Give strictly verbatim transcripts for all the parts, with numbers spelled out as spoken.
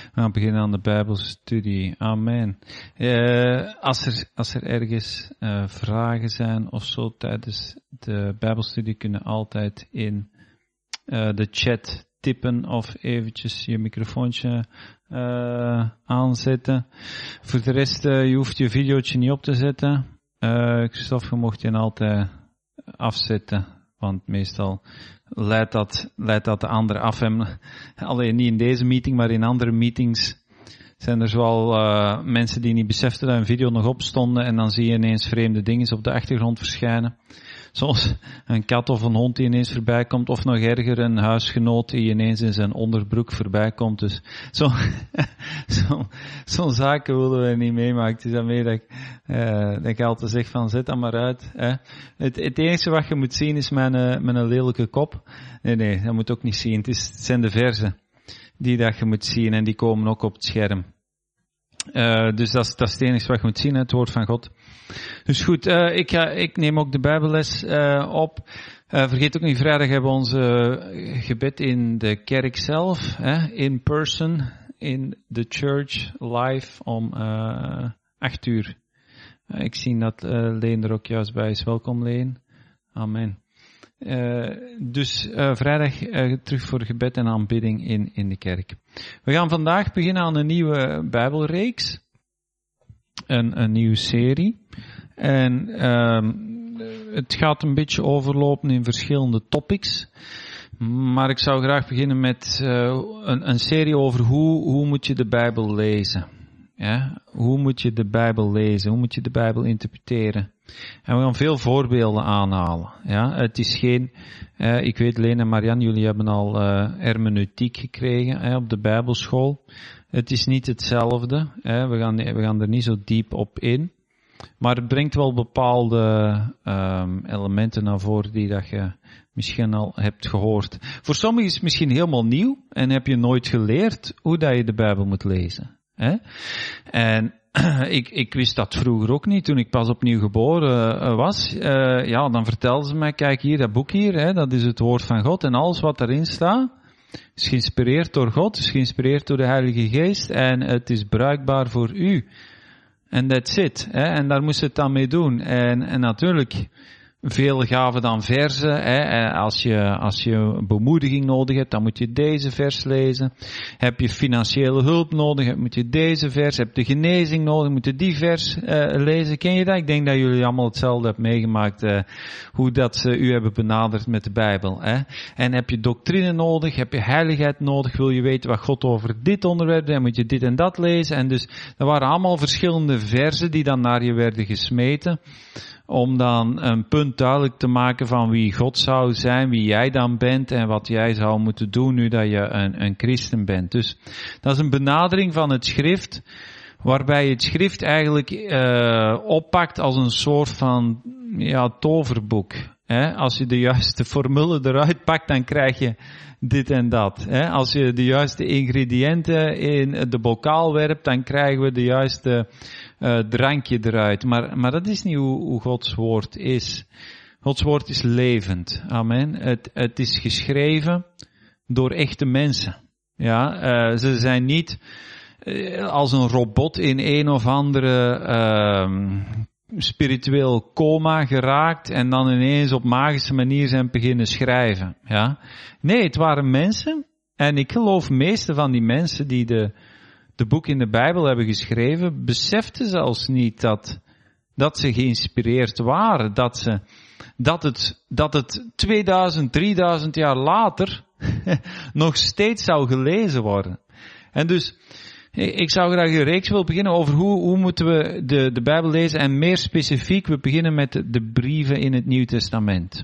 We gaan beginnen aan de Bijbelstudie. Amen. Uh, als, er, als er ergens uh, vragen zijn of zo tijdens de Bijbelstudie, kunnen altijd in uh, de chat tippen of eventjes je microfoontje uh, aanzetten. Voor de rest, uh, je hoeft je videootje niet op te zetten. Uh, Christophe, je mocht je altijd afzetten, want meestal leidt dat, leidt dat de anderen af. En alleen niet in deze meeting, maar in andere meetings zijn er zoal uh, mensen die niet beseften dat een video nog opstonden en dan zie je ineens vreemde dingen op de achtergrond verschijnen. Zoals een kat of een hond die ineens voorbij komt, of nog erger, een huisgenoot die ineens in zijn onderbroek voorbij komt. Dus zo'n zo, zo zaken willen we niet meemaken. Het is daarmee dat ik, uh, dat ik altijd zeg van, zet dat maar uit. Hè. Het, het enige wat je moet zien is mijn, uh, mijn lelijke kop. Nee, nee, dat moet je ook niet zien. Het, is, het zijn de verzen die dat je moet zien en die komen ook op het scherm. Uh, dus dat is, dat is het enige wat je moet zien, het woord van God. Dus goed, uh, ik, ga, ik neem ook de Bijbelles uh, op. Uh, vergeet ook niet, vrijdag hebben we onze uh, gebed in de kerk zelf, hè, in person, in the church, live om uh, acht uur. Uh, ik zie dat uh, Leen er ook juist bij is. Welkom, Leen. Amen. Uh, dus uh, vrijdag uh, terug voor gebed en aanbidding in, in de kerk. We gaan vandaag beginnen aan een nieuwe Bijbelreeks. Een, een nieuwe serie. En uh, het gaat een beetje overlopen in verschillende topics. Maar ik zou graag beginnen met uh, een, een serie over hoe, hoe moet je de Bijbel lezen. Ja? Hoe moet je de Bijbel lezen? Hoe moet je de Bijbel interpreteren? En we gaan veel voorbeelden aanhalen. Ja, het is geen, uh, ik weet, Leen en Marianne, jullie hebben al uh, hermeneutiek gekregen hè, op de Bijbelschool. Het is niet hetzelfde. Hè. We gaan, we gaan er niet zo diep op in. Maar het brengt wel bepaalde um, elementen naar voren die dat je misschien al hebt gehoord. Voor sommigen is het misschien helemaal nieuw en heb je nooit geleerd hoe dat je de Bijbel moet lezen. Hè. En Ik, ik wist dat vroeger ook niet, toen ik pas opnieuw geboren uh, was. Uh, ja, dan vertelden ze mij, kijk hier, dat boek hier, hè, dat is het woord van God. En alles wat daarin staat, is geïnspireerd door God, is geïnspireerd door de Heilige Geest. En het is bruikbaar voor u. En that's it. Hè, en daar moest het dan mee doen. En, en natuurlijk, veel gaven dan versen. Hè. Als je, als je bemoediging nodig hebt, dan moet je deze vers lezen. Heb je financiële hulp nodig, moet je deze vers. Heb je genezing nodig, moet je die vers uh, lezen. Ken je dat? Ik denk dat jullie allemaal hetzelfde hebben meegemaakt, uh, hoe dat ze u hebben benaderd met de Bijbel. Hè. En heb je doctrine nodig, heb je heiligheid nodig, wil je weten wat God over dit onderwerp, dan moet je dit en dat lezen. En dus, er waren allemaal verschillende versen die dan naar je werden gesmeten. Om dan een punt duidelijk te maken van wie God zou zijn, wie jij dan bent en wat jij zou moeten doen nu dat je een, een christen bent. Dus dat is een benadering van het schrift, waarbij je het schrift eigenlijk uh, oppakt als een soort van ja, toverboek. Hè? Als je de juiste formule eruit pakt, dan krijg je dit en dat. Hè? Als je de juiste ingrediënten in de bokaal werpt, dan krijgen we de juiste uh, drankje eruit. Maar, maar dat is niet hoe, hoe Gods woord is. Gods woord is levend. Amen. Het, het is geschreven door echte mensen. Ja, uh, ze zijn niet uh, als een robot in een of andere uh, spiritueel coma geraakt en dan ineens op magische manier zijn beginnen schrijven. Ja. Nee, het waren mensen. En ik geloof meeste van die mensen die de, de boek in de Bijbel hebben geschreven, beseften zelfs niet dat, dat ze geïnspireerd waren. Dat ze, dat het, dat het tweeduizend, drieduizend jaar later nog steeds zou gelezen worden. En dus, ik zou graag een reeks willen beginnen over hoe, hoe moeten we de, de Bijbel lezen. En meer specifiek, we beginnen met de, de brieven in het Nieuw Testament.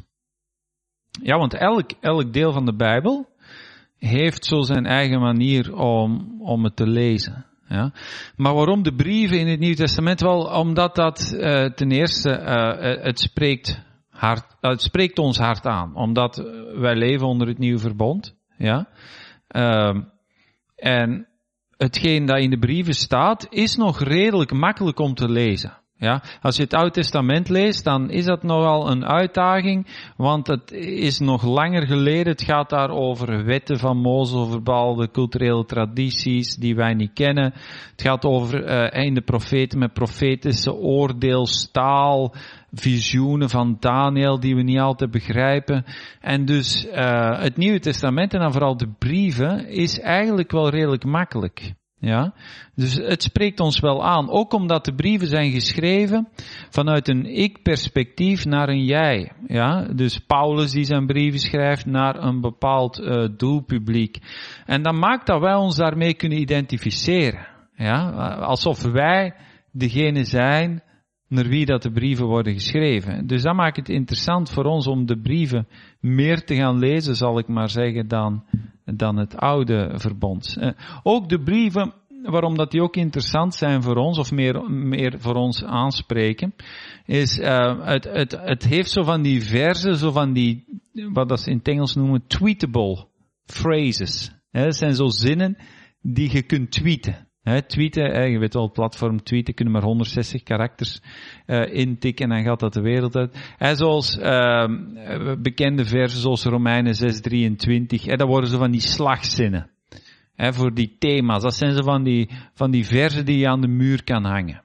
Ja, want elk, elk deel van de Bijbel heeft zo zijn eigen manier om, om het te lezen. Ja. Maar waarom de brieven in het Nieuw Testament? Wel, omdat dat uh, ten eerste, uh, het spreekt hart, uh, het spreekt ons hart aan. Omdat wij leven onder het nieuwe verbond. Ja. Uh, en hetgeen dat in de brieven staat, is nog redelijk makkelijk om te lezen. Ja, als je het Oude Testament leest, dan is dat nogal een uitdaging, want het is nog langer geleden. Het gaat daar over wetten van Mozes, over bepaalde culturele tradities die wij niet kennen. Het gaat over uh, in de profeten met profetische oordeelstaal, visioenen van Daniel die we niet altijd begrijpen. En dus uh, het Nieuwe Testament en dan vooral de brieven is eigenlijk wel redelijk makkelijk. Ja, dus het spreekt ons wel aan, ook omdat de brieven zijn geschreven vanuit een ik-perspectief naar een jij. Ja, dus Paulus die zijn brieven schrijft naar een bepaald uh, doelpubliek. En dan maakt dat wij ons daarmee kunnen identificeren. Ja, alsof wij degene zijn naar wie dat de brieven worden geschreven. Dus dat maakt het interessant voor ons om de brieven meer te gaan lezen, zal ik maar zeggen, dan, dan het oude verbond. Uh, ook de brieven, waarom dat die ook interessant zijn voor ons, of meer, meer voor ons aanspreken, is, uh, het, het, het heeft zo van die verzen, zo van die, wat dat ze in het Engels noemen, tweetable phrases. He, dat zijn zo zinnen die je kunt tweeten. He, tweeten, eh, je weet wel, het platform tweeten kunnen maar honderdzestig karakters uh, intikken en dan gaat dat de wereld uit. He, zoals uh, bekende versen zoals Romeinen zes drieëntwintig, he, dat worden zo van die slagzinnen. He, voor die thema's, dat zijn zo van die, van die versen die je aan de muur kan hangen.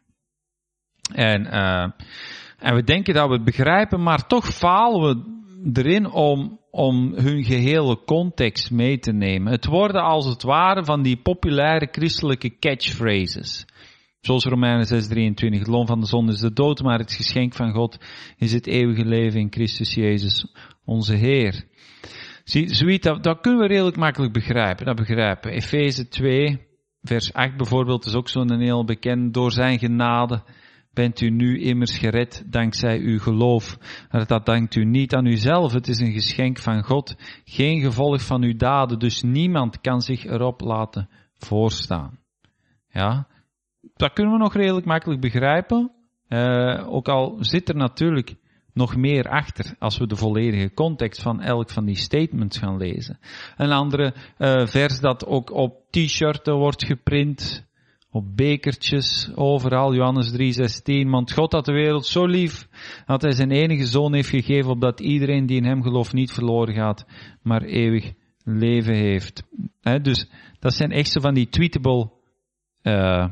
En, uh, en we denken dat we het begrijpen, maar toch falen we erin om, om hun gehele context mee te nemen. Het worden als het ware van die populaire christelijke catchphrases. Zoals Romeinen zes drieëntwintig, het loon van de zonde is de dood, maar het geschenk van God is het eeuwige leven in Christus Jezus, onze Heer. Zie, zoiets, dat, dat kunnen we redelijk makkelijk begrijpen. Dat begrijpen. Efeze twee, vers acht bijvoorbeeld, is ook zo'n heel bekend. Door zijn genade bent u nu immers gered dankzij uw geloof. Maar dat dankt u niet aan uzelf. Het is een geschenk van God. Geen gevolg van uw daden. Dus niemand kan zich erop laten voorstaan. Ja, dat kunnen we nog redelijk makkelijk begrijpen. Uh, ook al zit er natuurlijk nog meer achter als we de volledige context van elk van die statements gaan lezen. Een andere uh, vers dat ook op t-shirten wordt geprint, op bekertjes, overal, Johannes drie zestien. Want God had de wereld zo lief dat hij zijn enige zoon heeft gegeven, opdat iedereen die in hem gelooft niet verloren gaat, maar eeuwig leven heeft. He, dus dat zijn echt zo van die tweetable uh,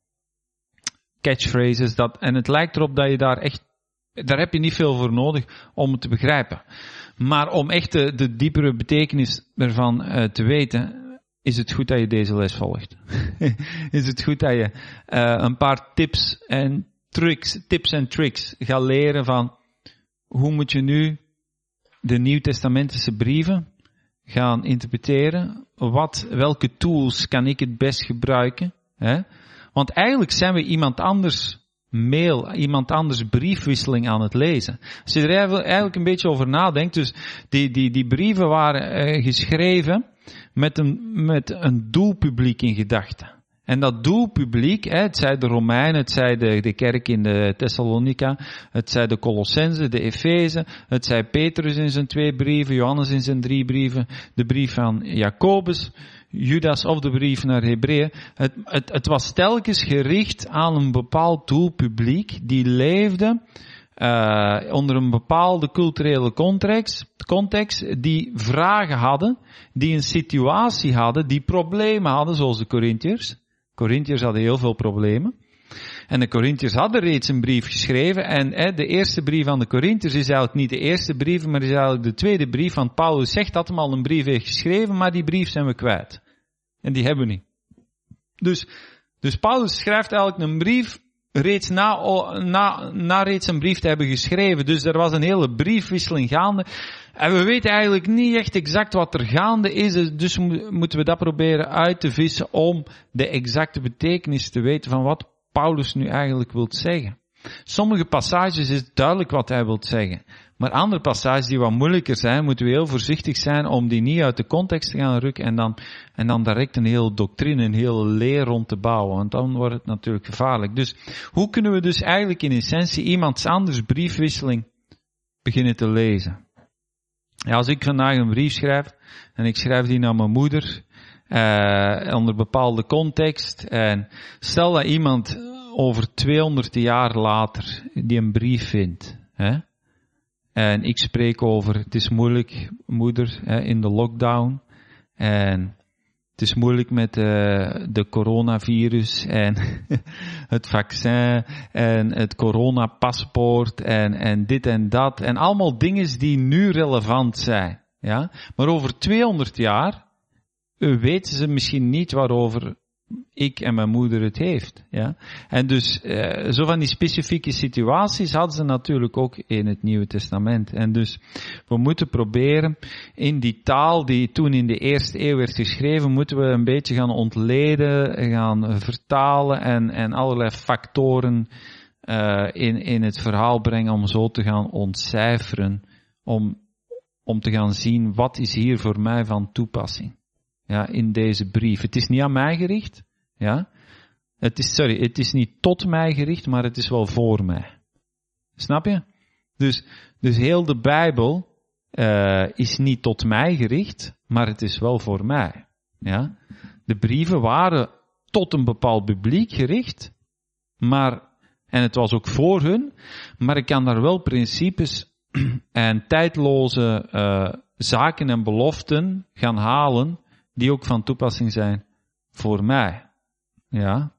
catchphrases. Dat, en het lijkt erop dat je daar echt, daar heb je niet veel voor nodig om het te begrijpen. Maar om echt de, de diepere betekenis ervan uh, te weten, is het goed dat je deze les volgt. Is het goed dat je uh, een paar tips en tricks, tips en tricks gaat leren van hoe moet je nu de Nieuwtestamentische brieven gaan interpreteren. Wat, welke tools kan ik het best gebruiken? Hè? Want eigenlijk zijn we iemand anders mail, iemand anders briefwisseling aan het lezen. Als je er eigenlijk een beetje over nadenkt, dus die, die, die brieven waren uh, geschreven met een, met een doelpubliek in gedachten. En dat doelpubliek, hè, het zij de Romeinen, het zij de, de kerk in de Thessalonica, het zij de Colossenzen, de Efeze, het zij Petrus in zijn twee brieven, Johannes in zijn drie brieven, de brief van Jacobus, Judas of de brief naar Hebreeën. Het, het, het was telkens gericht aan een bepaald doelpubliek die leefde uh, onder een bepaalde culturele context, context, die vragen hadden, die een situatie hadden, die problemen hadden, zoals de Corinthiërs. Corinthiërs hadden heel veel problemen. En de Corinthiërs hadden reeds een brief geschreven. En hè, de eerste brief aan de Corinthiërs is eigenlijk niet de eerste brief, maar is eigenlijk de tweede brief. Want Paulus zegt dat hij al een brief heeft geschreven, maar die brief zijn we kwijt. En die hebben we niet. Dus, dus Paulus schrijft eigenlijk een brief reeds na, na, na reeds een brief te hebben geschreven. Dus er was een hele briefwisseling gaande. En we weten eigenlijk niet echt exact wat er gaande is. Dus moeten we dat proberen uit te vissen om de exacte betekenis te weten van wat Paulus nu eigenlijk wil zeggen. Sommige passages is het duidelijk wat hij wil zeggen. Maar andere passages die wat moeilijker zijn, moeten we heel voorzichtig zijn om die niet uit de context te gaan rukken en dan, en dan direct een hele doctrine, een hele leer rond te bouwen. Want dan wordt het natuurlijk gevaarlijk. Dus hoe kunnen we dus eigenlijk in essentie iemands anders briefwisseling beginnen te lezen? Ja, als ik vandaag een brief schrijf en ik schrijf die naar mijn moeder, Uh, onder bepaalde context. En stel dat iemand over tweehonderd jaar later die een brief vindt, hè? En ik spreek over, het is moeilijk, moeder, hè, in de lockdown, en het is moeilijk met uh, de coronavirus en het vaccin en het coronapaspoort en, en dit en dat. En allemaal dingen die nu relevant zijn. Ja? Maar over tweehonderd jaar uh, weten ze misschien niet waarover ik en mijn moeder het heeft. Ja? En dus uh, zo van die specifieke situaties hadden ze natuurlijk ook in het Nieuwe Testament. En dus we moeten proberen in die taal die toen in de eerste eeuw werd geschreven, moeten we een beetje gaan ontleden, gaan vertalen en, en allerlei factoren uh, in, in het verhaal brengen om zo te gaan ontcijferen, om, om te gaan zien wat is hier voor mij van toepassing. Ja, in deze brief. Het is niet aan mij gericht. Ja. Het is, sorry, het is niet tot mij gericht, maar het is wel voor mij. Snap je? Dus, dus heel de Bijbel uh, is niet tot mij gericht, maar het is wel voor mij. Ja. De brieven waren tot een bepaald publiek gericht, maar, en het was ook voor hun, maar ik kan daar wel principes en tijdloze uh, zaken en beloften gaan halen, die ook van toepassing zijn voor mij. Ja.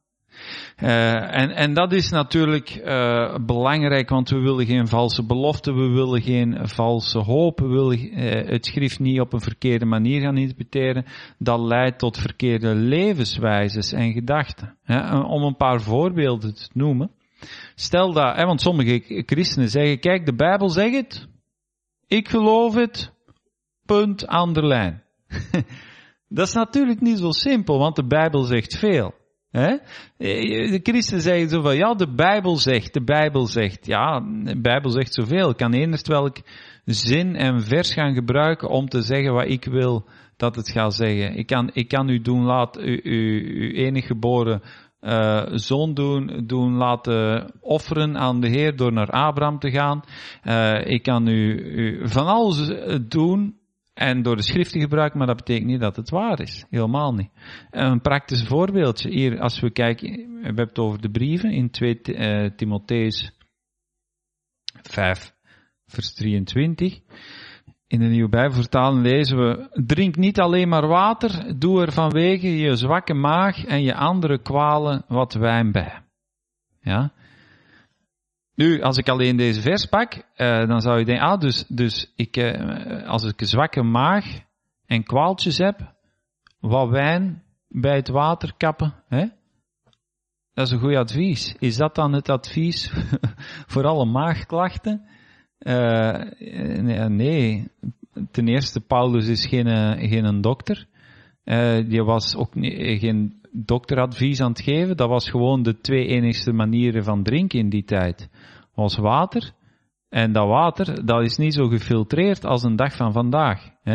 Uh, en, en dat is natuurlijk uh, belangrijk, want we willen geen valse beloften, we willen geen valse hoop, we willen uh, het schrift niet op een verkeerde manier gaan interpreteren. Dat leidt tot verkeerde levenswijzes en gedachten. Hè? Om een paar voorbeelden te noemen. Stel dat, hè, want sommige christenen zeggen, kijk, de Bijbel zegt het, ik geloof het, punt aan de lijn. Dat is natuurlijk niet zo simpel, want de Bijbel zegt veel. Hè? De christen zeggen zo van, ja, de Bijbel zegt, de Bijbel zegt. Ja, de Bijbel zegt zoveel. Ik kan eenders welk zin en vers gaan gebruiken om te zeggen wat ik wil dat het gaat zeggen. Ik kan, ik kan u doen, laat u, u, uw enig geboren uh, zoon doen, doen laten offeren aan de Heer door naar Abraham te gaan. Uh, ik kan u, u van alles doen en door de schrift te gebruiken, maar dat betekent niet dat het waar is. Helemaal niet. Een praktisch voorbeeldje. Hier, als we kijken, we hebben het over de brieven in tweede Timotheus vijf, vers drieëntwintig. In de Nieuwe Bijbelvertaling lezen we, drink niet alleen maar water, doe er vanwege je zwakke maag en je andere kwalen wat wijn bij. Ja. Nu, als ik alleen deze vers pak, uh, dan zou je denken, ah, dus, dus ik, uh, als ik een zwakke maag en kwaaltjes heb, wat wijn bij het water kappen, hè? Dat is een goed advies. Is dat dan het advies voor alle maagklachten? Uh, nee, nee, ten eerste, Paulus is geen, geen dokter. Uh, die was ook nie, geen dokteradvies aan het geven. Dat was gewoon de twee enigste manieren van drinken in die tijd. Was water. En dat water, dat is niet zo gefiltreerd als een dag van vandaag. Hè?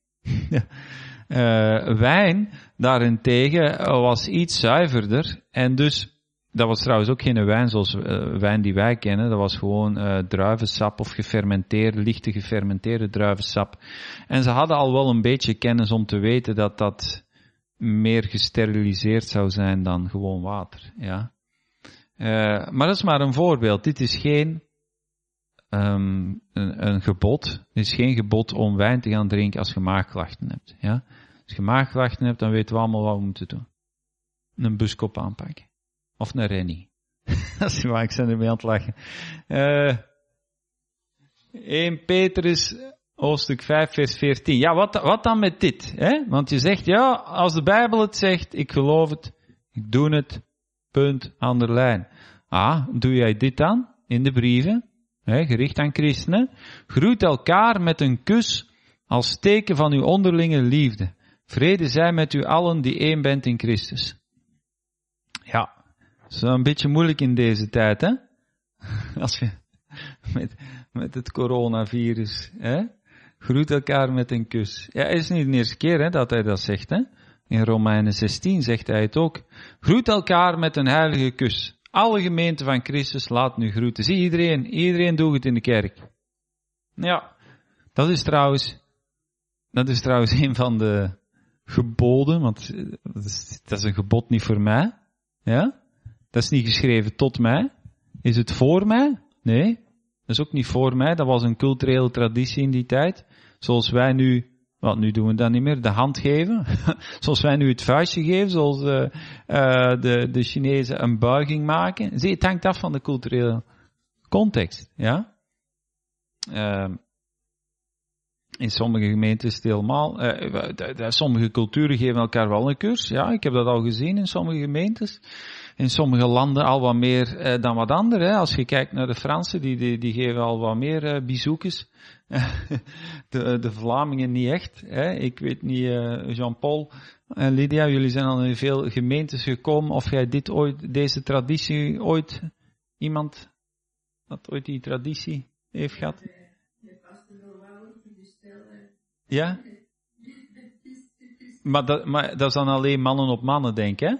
uh, wijn, daarentegen, was iets zuiverder. En dus, dat was trouwens ook geen wijn zoals uh, wijn die wij kennen. Dat was gewoon uh, druivensap of gefermenteerde, lichte gefermenteerde druivensap. En ze hadden al wel een beetje kennis om te weten dat dat meer gesteriliseerd zou zijn dan gewoon water. Ja. Uh, maar dat is maar een voorbeeld. Dit is geen um, een, een gebod. Het is geen gebod om wijn te gaan drinken als je maagklachten hebt. Ja. Als je maagklachten hebt, dan weten we allemaal wat we moeten doen. Een buskop aanpakken. Of een rennie. Dat is waar, ik ben ermee aan het lachen. Uh, Eerste Petrus, hoofdstuk vijf, vers veertien. Ja, wat, wat dan met dit? Hè? Want je zegt, ja, als de Bijbel het zegt, ik geloof het, ik doe het, punt, aan de lijn. Ah, doe jij dit dan? In de brieven, hè, gericht aan christenen. Groet elkaar met een kus als teken van uw onderlinge liefde. Vrede zij met u allen die één bent in Christus. Ja. Dat is wel een beetje moeilijk in deze tijd, hè? Als je, met, met het coronavirus, hè? Groet elkaar met een kus. Ja, het is niet de eerste keer, hè, dat hij dat zegt, hè? In Romeinen zestien zegt hij het ook. Groet elkaar met een heilige kus. Alle gemeenten van Christus laat nu groeten. Zie iedereen, iedereen doet het in de kerk. Ja, dat is trouwens, dat is trouwens een van de geboden, want dat is, dat is een gebod niet voor mij, ja? Dat is niet geschreven tot mij. Is het voor mij? Nee. Dat is ook niet voor mij. Dat was een culturele traditie in die tijd. Zoals wij nu, wat nu doen we dat niet meer, de hand geven. Zoals wij nu het vuistje geven, zoals uh, uh, de, de Chinezen een buiging maken. Zie, het hangt af van de culturele context, ja. Uh, in sommige gemeenten is het helemaal, uh, de, de, sommige culturen geven elkaar wel een kus. Ja, ik heb dat al gezien in sommige gemeentes. In sommige landen al wat meer uh, dan wat andere. Hè. Als je kijkt naar de Fransen, die, die, die geven al wat meer uh, bezoekjes. de, de Vlamingen niet echt. Hè. Ik weet niet, uh, Jean-Paul en Lydia, jullie zijn al in veel gemeentes gekomen. Of jij dit ooit, deze traditie ooit, iemand dat ooit die traditie heeft gehad? Ja? Maar dat, maar dat is dan alleen mannen op mannen, denk ik, hè?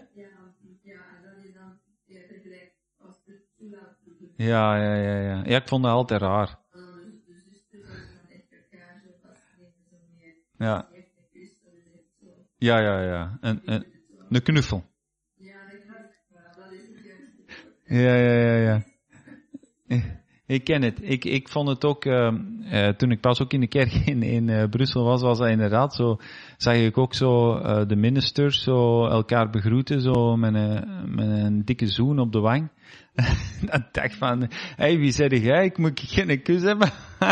Ja, ja, ja, ja. Ja, ik vond dat altijd raar. Ja. Ja, ja, ja. Een, een, een knuffel. Ja, ja, ja, ja. Ik ken het. Ik, ik vond het ook, uh, uh, toen ik pas ook in de kerk in, in uh, Brussel was, was dat inderdaad zo, zag ik ook zo uh, de ministers zo elkaar begroeten, zo met een, met een dikke zoen op de wang. Dan dacht ik van, hé, hey, wie zeg jij? Ik moet geen kus hebben.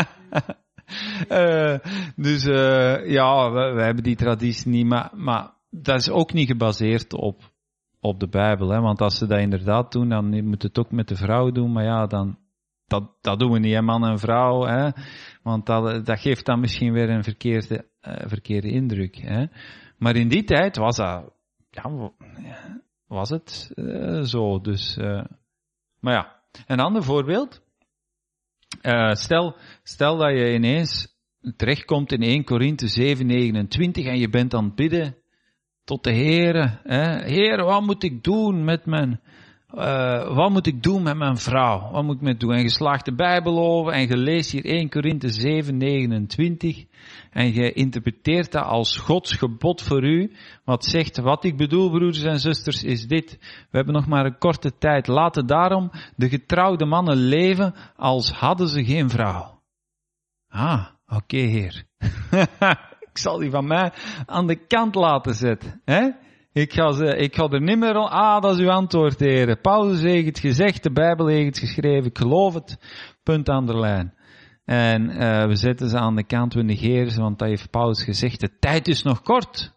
uh, dus uh, ja, we, we hebben die traditie niet, maar, maar dat is ook niet gebaseerd op, op de Bijbel, hè? Want als ze dat inderdaad doen, dan moet het ook met de vrouw doen, maar ja, dan, dat, dat doen we niet, hè, man en vrouw, hè? Want dat, dat geeft dan misschien weer een verkeerde, uh, verkeerde indruk, hè? Maar in die tijd was dat, ja, was het uh, zo, dus, uh, maar ja, een ander voorbeeld. Uh, stel, stel dat je ineens terechtkomt in Eerste Korinthe zeven negenentwintig en je bent aan het bidden tot de Heere. Hè? Heer, wat moet ik doen met mijn, uh, wat moet ik doen met mijn vrouw? Wat moet ik met doen? En je slaagt de Bijbel over en je leest hier Eerste Korinthe zeven negenentwintig en je interpreteert dat als Gods gebod voor u. Wat zegt, wat ik bedoel, broeders en zusters, is dit. We hebben nog maar een korte tijd. Laten daarom de getrouwde mannen leven als hadden ze geen vrouw. Ah, oké, okay, Heer. Ik zal die van mij aan de kant laten zetten. Hè? Ik ga, ze, ik ga er niet meer al... Ah, dat is uw antwoord, Heer. Paulus heeft het gezegd, de Bijbel heeft het geschreven, ik geloof het. Punt aan de lijn. En uh, we zetten ze aan de kant, we negeren ze, want dat heeft Paulus gezegd, de tijd is nog kort.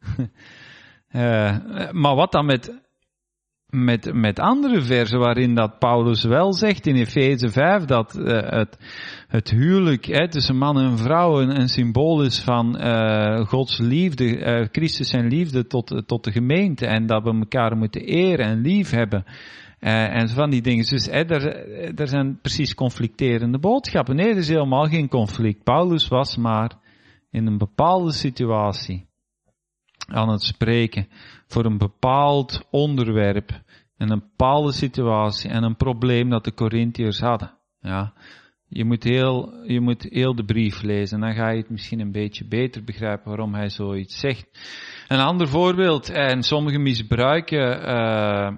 uh, maar wat dan met, met, met andere versen waarin dat Paulus wel zegt in Efeze vijf, dat uh, het, het huwelijk hè, tussen man en vrouw een, een symbool is van uh, Gods liefde, uh, Christus zijn liefde tot, tot de gemeente en dat we elkaar moeten eren en lief hebben. Uh, en van die dingen. Dus hè, er, er zijn precies conflicterende boodschappen. Nee, er is helemaal geen conflict. Paulus was maar in een bepaalde situatie aan het spreken voor een bepaald onderwerp en een bepaalde situatie en een probleem dat de Korintiërs hadden. Ja, je moet heel, je moet heel de brief lezen, dan ga je het misschien een beetje beter begrijpen waarom hij zoiets zegt. Een ander voorbeeld, en sommigen misbruiken uh,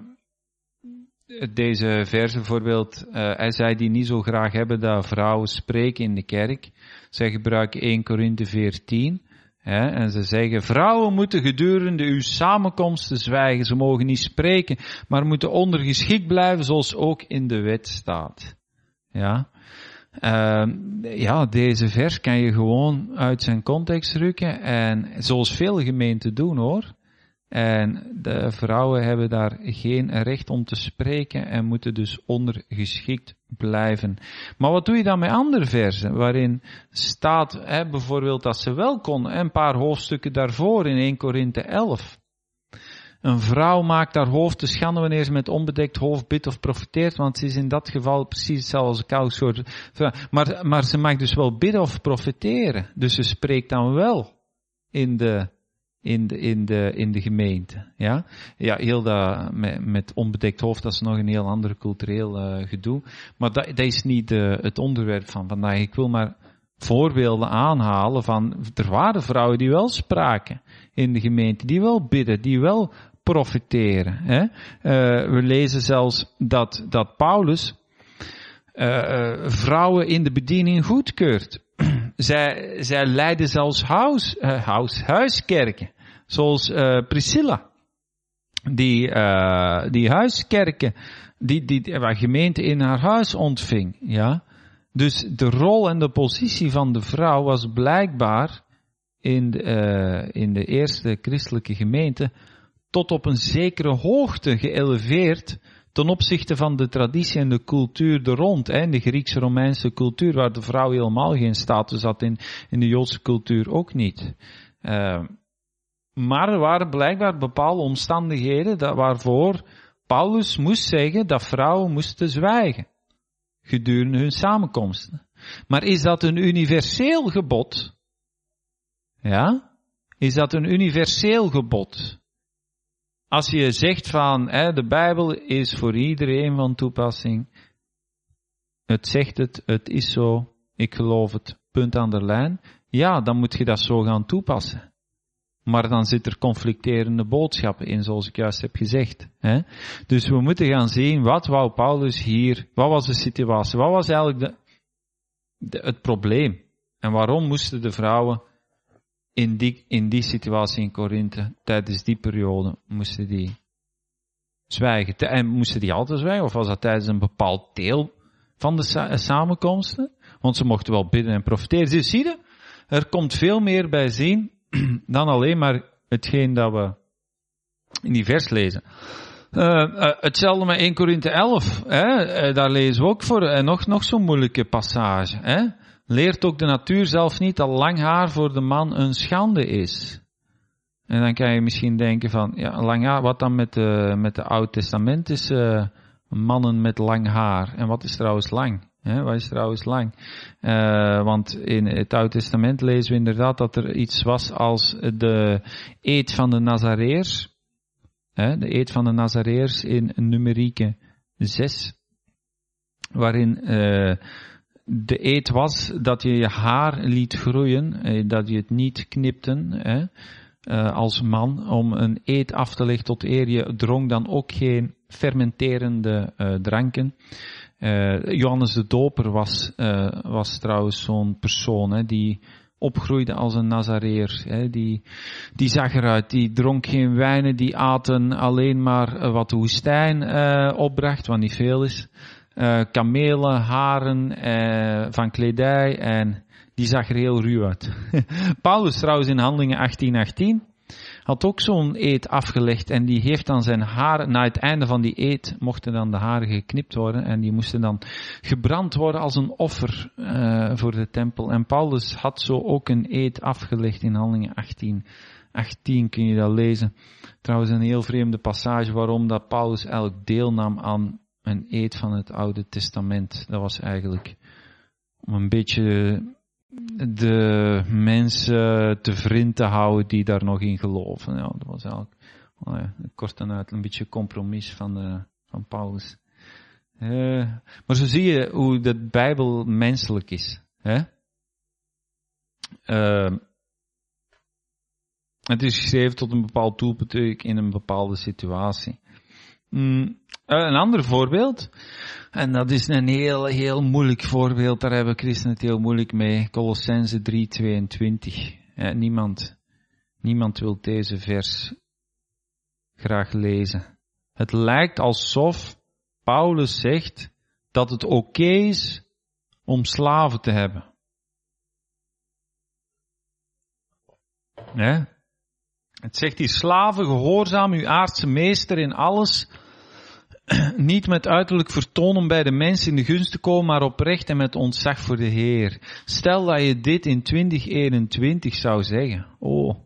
deze verse bijvoorbeeld, uh, hij zei die niet zo graag hebben dat vrouwen spreken in de kerk. Zij gebruiken Eerste Korinthe veertien. Hè, en ze zeggen, vrouwen moeten gedurende uw samenkomsten zwijgen. Ze mogen niet spreken, maar moeten ondergeschikt blijven zoals ook in de wet staat. Ja. Uh, ja, deze vers kan je gewoon uit zijn context rukken. En zoals veel gemeenten doen hoor. En de vrouwen hebben daar geen recht om te spreken en moeten dus ondergeschikt blijven. Maar wat doe je dan met andere versen, waarin staat hè, bijvoorbeeld dat ze wel kon, een paar hoofdstukken daarvoor in Eerste Korinthe elf. Een vrouw maakt haar hoofd te schande wanneer ze met onbedekt hoofd bidt of profeteert, want ze is in dat geval precies hetzelfde als een koude soort. Maar, maar ze mag dus wel bidden of profeteren, dus ze spreekt dan wel in de In de, in de, in de gemeente, ja. Ja, heel dat, met, met onbedekt hoofd, dat is nog een heel ander cultureel uh, gedoe. Maar dat, dat is niet uh, het onderwerp van vandaag. Ik wil maar voorbeelden aanhalen van, er waren vrouwen die wel spraken in de gemeente, die wel bidden, die wel profiteren. Hè? Uh, we lezen zelfs dat, dat Paulus uh, uh, vrouwen in de bediening goedkeurt. zij, zij leiden zelfs huis, uh, huis, huiskerken, zoals uh, Priscilla, die, uh, die huiskerken, die, die, waar gemeente in haar huis ontving. Ja? Dus de rol en de positie van de vrouw was blijkbaar in de, uh, in de eerste christelijke gemeente tot op een zekere hoogte geëleveerd ten opzichte van de traditie en de cultuur er rond. Hè, de Grieks-Romeinse cultuur, waar de vrouw helemaal geen status had, in, in de Joodse cultuur ook niet. Uh, maar er waren blijkbaar bepaalde omstandigheden dat, waarvoor Paulus moest zeggen dat vrouwen moesten zwijgen gedurende hun samenkomsten. Maar is dat een universeel gebod? Ja? Is dat een universeel gebod? Als je zegt van, hè, de Bijbel is voor iedereen van toepassing. Het zegt het, het is zo, ik geloof het, punt aan de lijn. Ja, dan moet je dat zo gaan toepassen. Maar dan zit er conflicterende boodschappen in, zoals ik juist heb gezegd. Hè? Dus we moeten gaan zien, wat wou Paulus hier, wat was de situatie, wat was eigenlijk de, de, het probleem? En waarom moesten de vrouwen in die, in die situatie in Korinthe, tijdens die periode, moesten die zwijgen? En moesten die altijd zwijgen, of was dat tijdens een bepaald deel van de sa- samenkomsten? Want ze mochten wel bidden en profiteren. Dus zie je, er komt veel meer bij zien dan alleen maar hetgeen dat we in die vers lezen. Uh, uh, hetzelfde met één Korinthe elf. Hè? Uh, daar lezen we ook voor uh, nog, nog zo'n moeilijke passage. Hè? Leert ook de natuur zelf niet dat lang haar voor de man een schande is. En dan kan je misschien denken van, ja, lang haar, wat dan met de, met de Oude Testament is uh, mannen met lang haar. En wat is trouwens lang? Hè, wat is trouwens lang? Uh, want in het Oude Testament lezen we inderdaad dat er iets was als de eed van de Nazareërs. Hè, de eed van de Nazareërs in Numerieke zes. Waarin uh, de eed was dat je je haar liet groeien, uh, dat je het niet knipten, hè, uh, als man, om een eed af te leggen tot eer. Je dronk dan ook geen fermenterende uh, dranken. Uh, Johannes de Doper was, uh, was trouwens zo'n persoon, hè, die opgroeide als een Nazareër. Hè, die, die zag eruit, die dronk geen wijnen, die aten alleen maar uh, wat de woestijn uh, opbracht, wat niet veel is. Uh, kamelen, haren uh, van kledij, en die zag er heel ruw uit. Paulus trouwens in Handelingen achttien achttien had ook zo'n eed afgelegd, en die heeft dan zijn haren, na het einde van die eed mochten dan de haren geknipt worden en die moesten dan gebrand worden als een offer uh, voor de tempel. En Paulus had zo ook een eed afgelegd in Handelingen achttien achttien, kun je dat lezen. Trouwens een heel vreemde passage waarom dat Paulus eigenlijk deelnam aan een eed van het Oude Testament. Dat was eigenlijk om een beetje de mensen te vriend te houden die daar nog in geloven. Ja, dat was eigenlijk, oh ja, kort en uit, een beetje compromis van, de, van Paulus. Uh, maar zo zie je hoe de Bijbel menselijk is. Hè? Uh, het is geschreven tot een bepaald doelpunt in een bepaalde situatie. Mm, een ander voorbeeld, en dat is een heel, heel moeilijk voorbeeld, daar hebben christenen het heel moeilijk mee. Colossenzen drie tweeëntwintig. Ja, niemand, niemand wil deze vers graag lezen. Het lijkt alsof Paulus zegt dat het oké okay is om slaven te hebben. Ja? Het zegt hier, slaven, gehoorzaam uw aardse meester in alles, niet met uiterlijk vertoon om bij de mensen in de gunst te komen, maar oprecht en met ontzag voor de Heer. Stel dat je dit in twintig eenentwintig zou zeggen. Oh.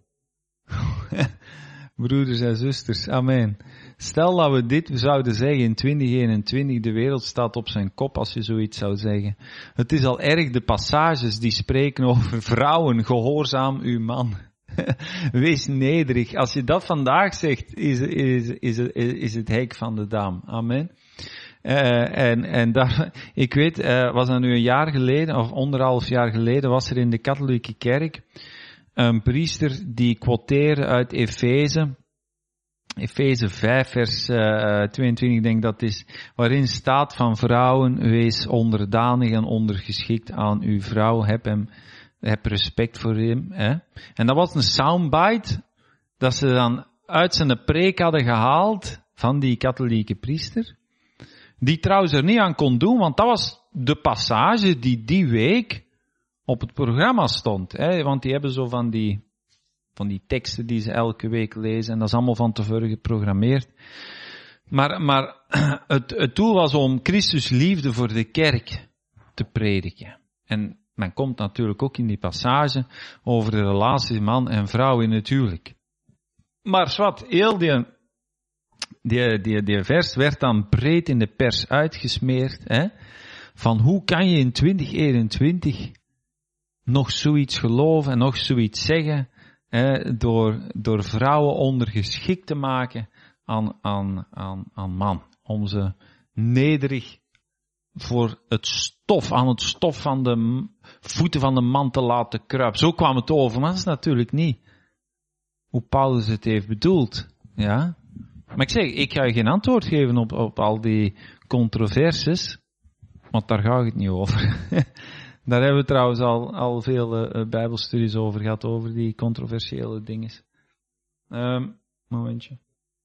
Broeders en zusters, amen. Stel dat we dit zouden zeggen in twintig eenentwintig, de wereld staat op zijn kop als je zoiets zou zeggen. Het is al erg de passages die spreken over vrouwen, gehoorzaam uw man. Wees nederig. Als je dat vandaag zegt, is, is, is, is het hek van de dam. Amen. Uh, en, en daar, ik weet, uh, was dat nu een jaar geleden, of anderhalf jaar geleden, was er in de katholieke kerk een priester die quoteerde uit Efeze, Efeze vijf vers uh, tweeëntwintig, ik denk dat is, waarin staat van vrouwen, wees onderdanig en ondergeschikt aan uw vrouw, heb hem, heb respect voor hem. Hè? En dat was een soundbite, dat ze dan uit zijn preek hadden gehaald, van die katholieke priester, die trouwens er niet aan kon doen, want dat was de passage die die week op het programma stond. Hè? Want die hebben zo van die, van die teksten die ze elke week lezen, en dat is allemaal van tevoren geprogrammeerd. Maar, maar het, het doel was om Christus liefde voor de kerk te prediken. En men komt natuurlijk ook in die passage over de relatie man en vrouw in het huwelijk. Maar zwart, heel die, die, die, die vers werd dan breed in de pers uitgesmeerd, hè? Van hoe kan je in twintig eenentwintig nog zoiets geloven en nog zoiets zeggen, hè, door, door vrouwen ondergeschikt te maken aan, aan, aan, aan man. Om ze nederig voor het stof, aan het stof van de voeten van de man te laten kruipen. Zo kwam het over, maar dat is natuurlijk niet hoe Paulus het heeft bedoeld. Ja? Maar ik zeg, ik ga je geen antwoord geven op, op al die controversies, want daar gaat het niet over. Daar hebben we trouwens al, al veel uh, bijbelstudies over gehad, over die controversiële dingen. Um, momentje.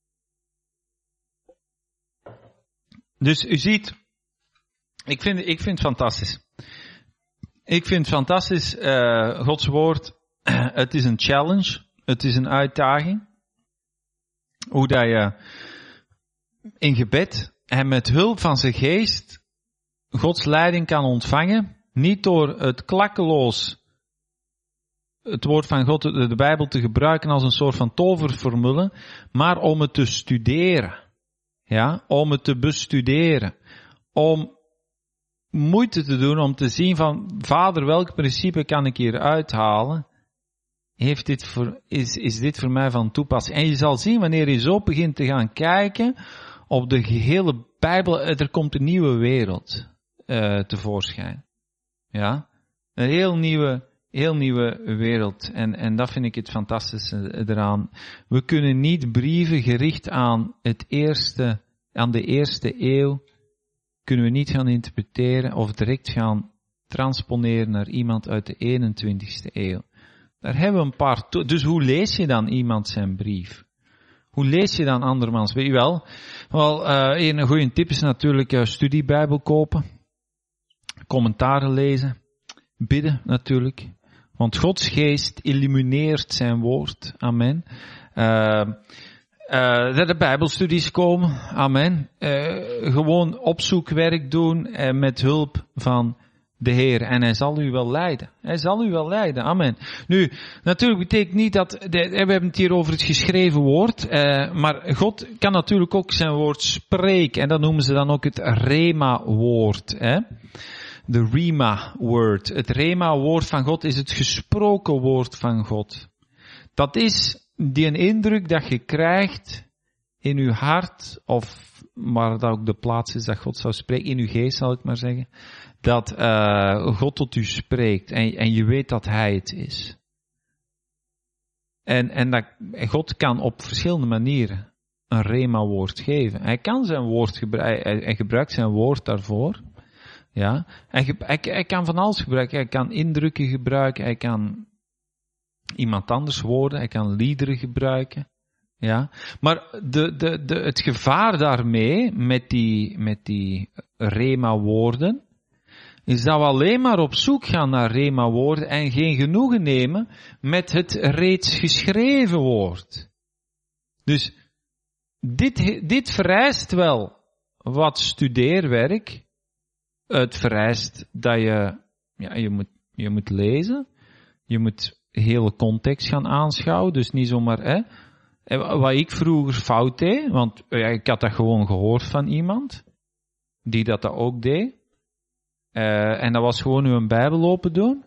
Dus u ziet, ik vind, ik vind het fantastisch. Ik vind het fantastisch, uh, Gods woord, het is een challenge, het is een uitdaging. Hoe dat je in gebed en met hulp van zijn geest Gods leiding kan ontvangen. Niet door het klakkeloos het woord van God, de Bijbel, te gebruiken als een soort van toverformule, maar om het te studeren. Ja, om het te bestuderen. Om moeite te doen om te zien van, Vader, welk principe kan ik hier uithalen? Heeft dit voor, is, is dit voor mij van toepassing? En je zal zien, wanneer je zo begint te gaan kijken op de gehele Bijbel, er komt een nieuwe wereld uh, tevoorschijn. Ja, een heel nieuwe, heel nieuwe wereld. En, en dat vind ik het fantastische eraan. We kunnen niet brieven gericht aan het eerste, aan de eerste eeuw, kunnen we niet gaan interpreteren of direct gaan transponeren naar iemand uit de eenentwintigste eeuw. Daar hebben we een paar, to- dus hoe lees je dan iemand zijn brief? Hoe lees je dan andermans? Weet je wel? Wel, uh, een goede tip is natuurlijk uh, studiebijbel kopen. Commentaren lezen. Bidden natuurlijk. Want Gods geest illumineert zijn woord. Amen. Uh, uh, dat er bijbelstudies komen. Amen. Uh, gewoon opzoekwerk doen uh, met hulp van de Heer. En hij zal u wel leiden. Hij zal u wel leiden. Amen. Nu, natuurlijk betekent niet dat, de, we hebben het hier over het geschreven woord, uh, maar God kan natuurlijk ook zijn woord spreken. En dat noemen ze dan ook het Rema-woord. Hè? De Rema-woord. Het Rema-woord van God is het gesproken woord van God. Dat is die een indruk dat je krijgt in uw hart, of waar dat ook de plaats is dat God zou spreken, in uw geest zal ik maar zeggen, dat uh, God tot u spreekt en, en je weet dat Hij het is. En, en dat God kan op verschillende manieren een Rema-woord geven. Hij kan zijn woord gebruiken, hij, hij gebruikt zijn woord daarvoor. Ja, hij, hij, hij kan van alles gebruiken. Hij kan indrukken gebruiken, hij kan iemand anders woorden, hij kan liederen gebruiken. Ja, maar de, de, de, het gevaar daarmee, met die, met die Rema-woorden, is dat we alleen maar op zoek gaan naar Rema-woorden en geen genoegen nemen met het reeds geschreven woord. Dus dit, dit vereist wel wat studeerwerk. Het vereist dat je, ja, je moet, je moet lezen. Je moet de hele context gaan aanschouwen. Dus niet zomaar, hè. Wat ik vroeger fout deed, want ja, ik had dat gewoon gehoord van iemand, die dat, dat ook deed. Uh, en dat was gewoon nu een Bijbel open doen.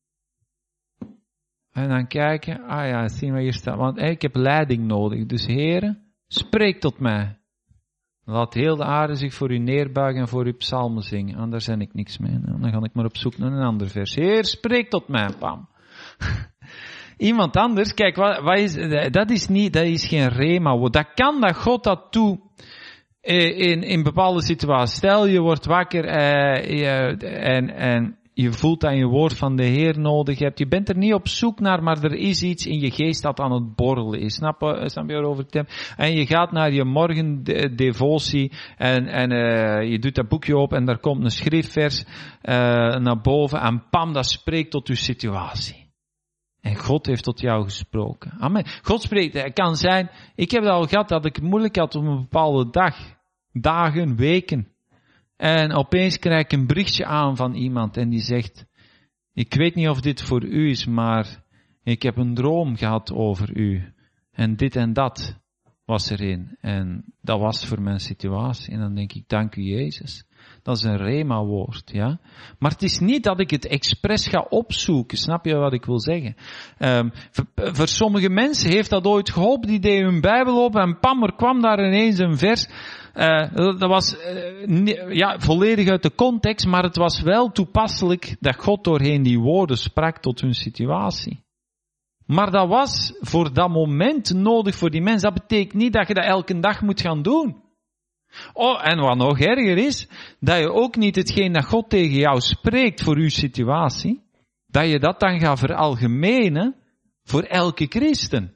En dan kijken, ah ja, zien we hier staat. Want hey, ik heb leiding nodig. Dus Heere, spreek tot mij. Laat heel de aarde zich voor u neerbuigen en voor uw psalmen zingen. En daar zijn ik niks mee. Dan ga ik maar op zoek naar een ander vers. Heer, spreek tot mij, pam. iemand anders, kijk, wat, wat is, dat is niet, dat is geen rema. Dat kan dat God dat doet in, in bepaalde situaties. Stel, je wordt wakker eh, je, en, en je voelt dat je een woord van de Heer nodig hebt. Je bent er niet op zoek naar, maar er is iets in je geest dat aan het borrelen is. Snap, snap je waarover het heb? En je gaat naar je morgendevotie en, en uh, je doet dat boekje op en daar komt een schriftvers uh, naar boven en pam, dat spreekt tot je situatie. En God heeft tot jou gesproken. Amen. God spreekt, het kan zijn, ik heb het al gehad dat ik het moeilijk had op een bepaalde dag, dagen, weken. En opeens krijg ik een berichtje aan van iemand en die zegt, ik weet niet of dit voor u is, maar ik heb een droom gehad over u. En dit en dat was erin. En dat was voor mijn situatie. En dan denk ik, dank u Jezus. Dat is een rema-woord, ja. Maar het is niet dat ik het expres ga opzoeken, snap je wat ik wil zeggen? Um, voor, voor sommige mensen heeft dat ooit geholpen, die deden hun Bijbel op en pam, er kwam daar ineens een vers. Uh, dat was uh, ja, volledig uit de context, maar het was wel toepasselijk dat God doorheen die woorden sprak tot hun situatie. Maar dat was voor dat moment nodig voor die mens. Dat betekent niet dat je dat elke dag moet gaan doen. Oh, en wat nog erger is, dat je ook niet hetgeen dat God tegen jou spreekt voor uw situatie, dat je dat dan gaat veralgemenen voor elke christen.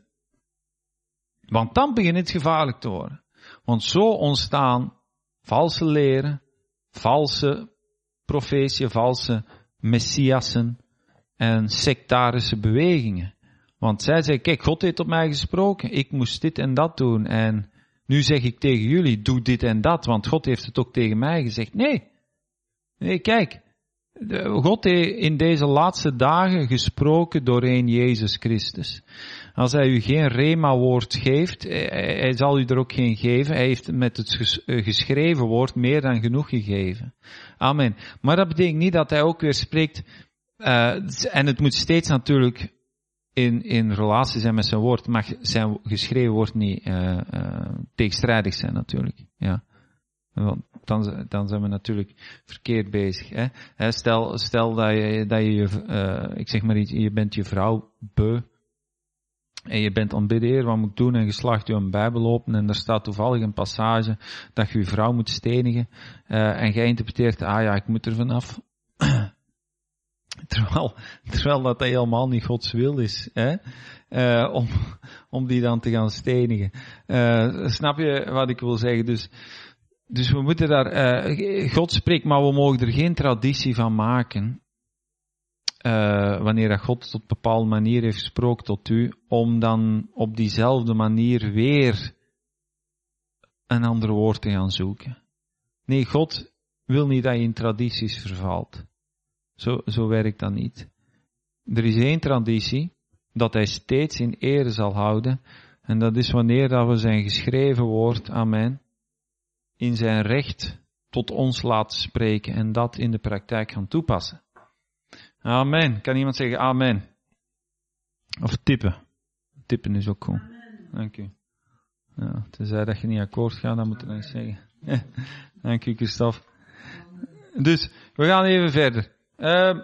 Want dan begint het gevaarlijk te worden. Want zo ontstaan valse leren, valse profetieën, valse messiassen en sectarische bewegingen. Want zij zeggen, kijk, God heeft op mij gesproken, ik moest dit en dat doen en nu zeg ik tegen jullie, doe dit en dat, want God heeft het ook tegen mij gezegd. Nee, nee, kijk, God heeft in deze laatste dagen gesproken doorheen Jezus Christus. Als hij u geen rema-woord geeft, hij zal u er ook geen geven. Hij heeft met het geschreven woord meer dan genoeg gegeven. Amen. Maar dat betekent niet dat hij ook weer spreekt, uh, en het moet steeds natuurlijk in, in relatie zijn met zijn woord. Mag zijn geschreven woord niet uh, uh, tegenstrijdig zijn natuurlijk. Ja. Want dan, dan zijn we natuurlijk verkeerd bezig. Hè? Stel, stel dat je, dat je uh, ik zeg maar iets, je bent je vrouw beu. En je bent aan het bidden, Heer, wat moet ik doen? En je slaagt je een Bijbel open en er staat toevallig een passage dat je je vrouw moet stenigen. Uh, en jij interpreteert, ah ja, ik moet er vanaf. terwijl, terwijl dat helemaal niet Gods wil is, hè? Uh, om, om die dan te gaan stenigen. Uh, snap je wat ik wil zeggen? Dus, dus we moeten daar, uh, God spreekt, maar we mogen er geen traditie van maken. Uh, wanneer dat God op een bepaalde manier heeft gesproken tot u, om dan op diezelfde manier weer een ander woord te gaan zoeken. Nee, God wil niet dat je in tradities vervalt. Zo, zo werkt dat niet. Er is één traditie, dat hij steeds in ere zal houden, en dat is wanneer dat we zijn geschreven woord, amen, in zijn recht tot ons laten spreken en dat in de praktijk gaan toepassen. Amen. Kan iemand zeggen amen? Of tippen. Tippen is ook goed. Dank u. Ja, tenzij dat je niet akkoord gaat, dan moet je dat zeggen. Dank u, Christophe. Dus, we gaan even verder. Uh,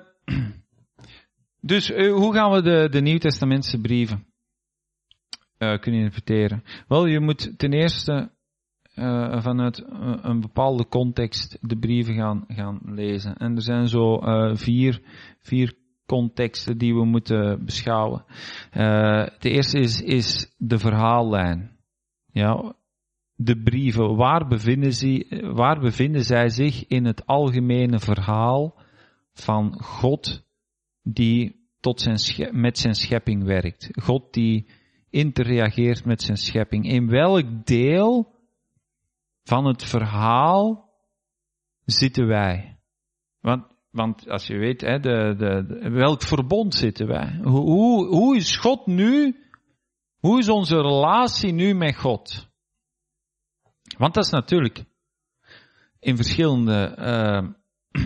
dus, uh, hoe gaan we de, de Nieuwtestamentse brieven uh, kunnen interpreteren? Wel, je moet ten eerste uh, vanuit uh, een bepaalde context de brieven gaan, gaan lezen. En er zijn zo uh, vier, vier contexten die we moeten beschouwen. Uh, de eerste is, is de verhaallijn. Ja, de brieven, waar bevinden, ze, waar bevinden zij zich in het algemene verhaal van God die tot zijn schep, met zijn schepping werkt. God die interageert met zijn schepping. In welk deel van het verhaal zitten wij? Want, want als je weet, hè, de, de, de, welk verbond zitten wij? Hoe, hoe, hoe is God nu? Hoe is onze relatie nu met God? Want dat is natuurlijk in verschillende, uh,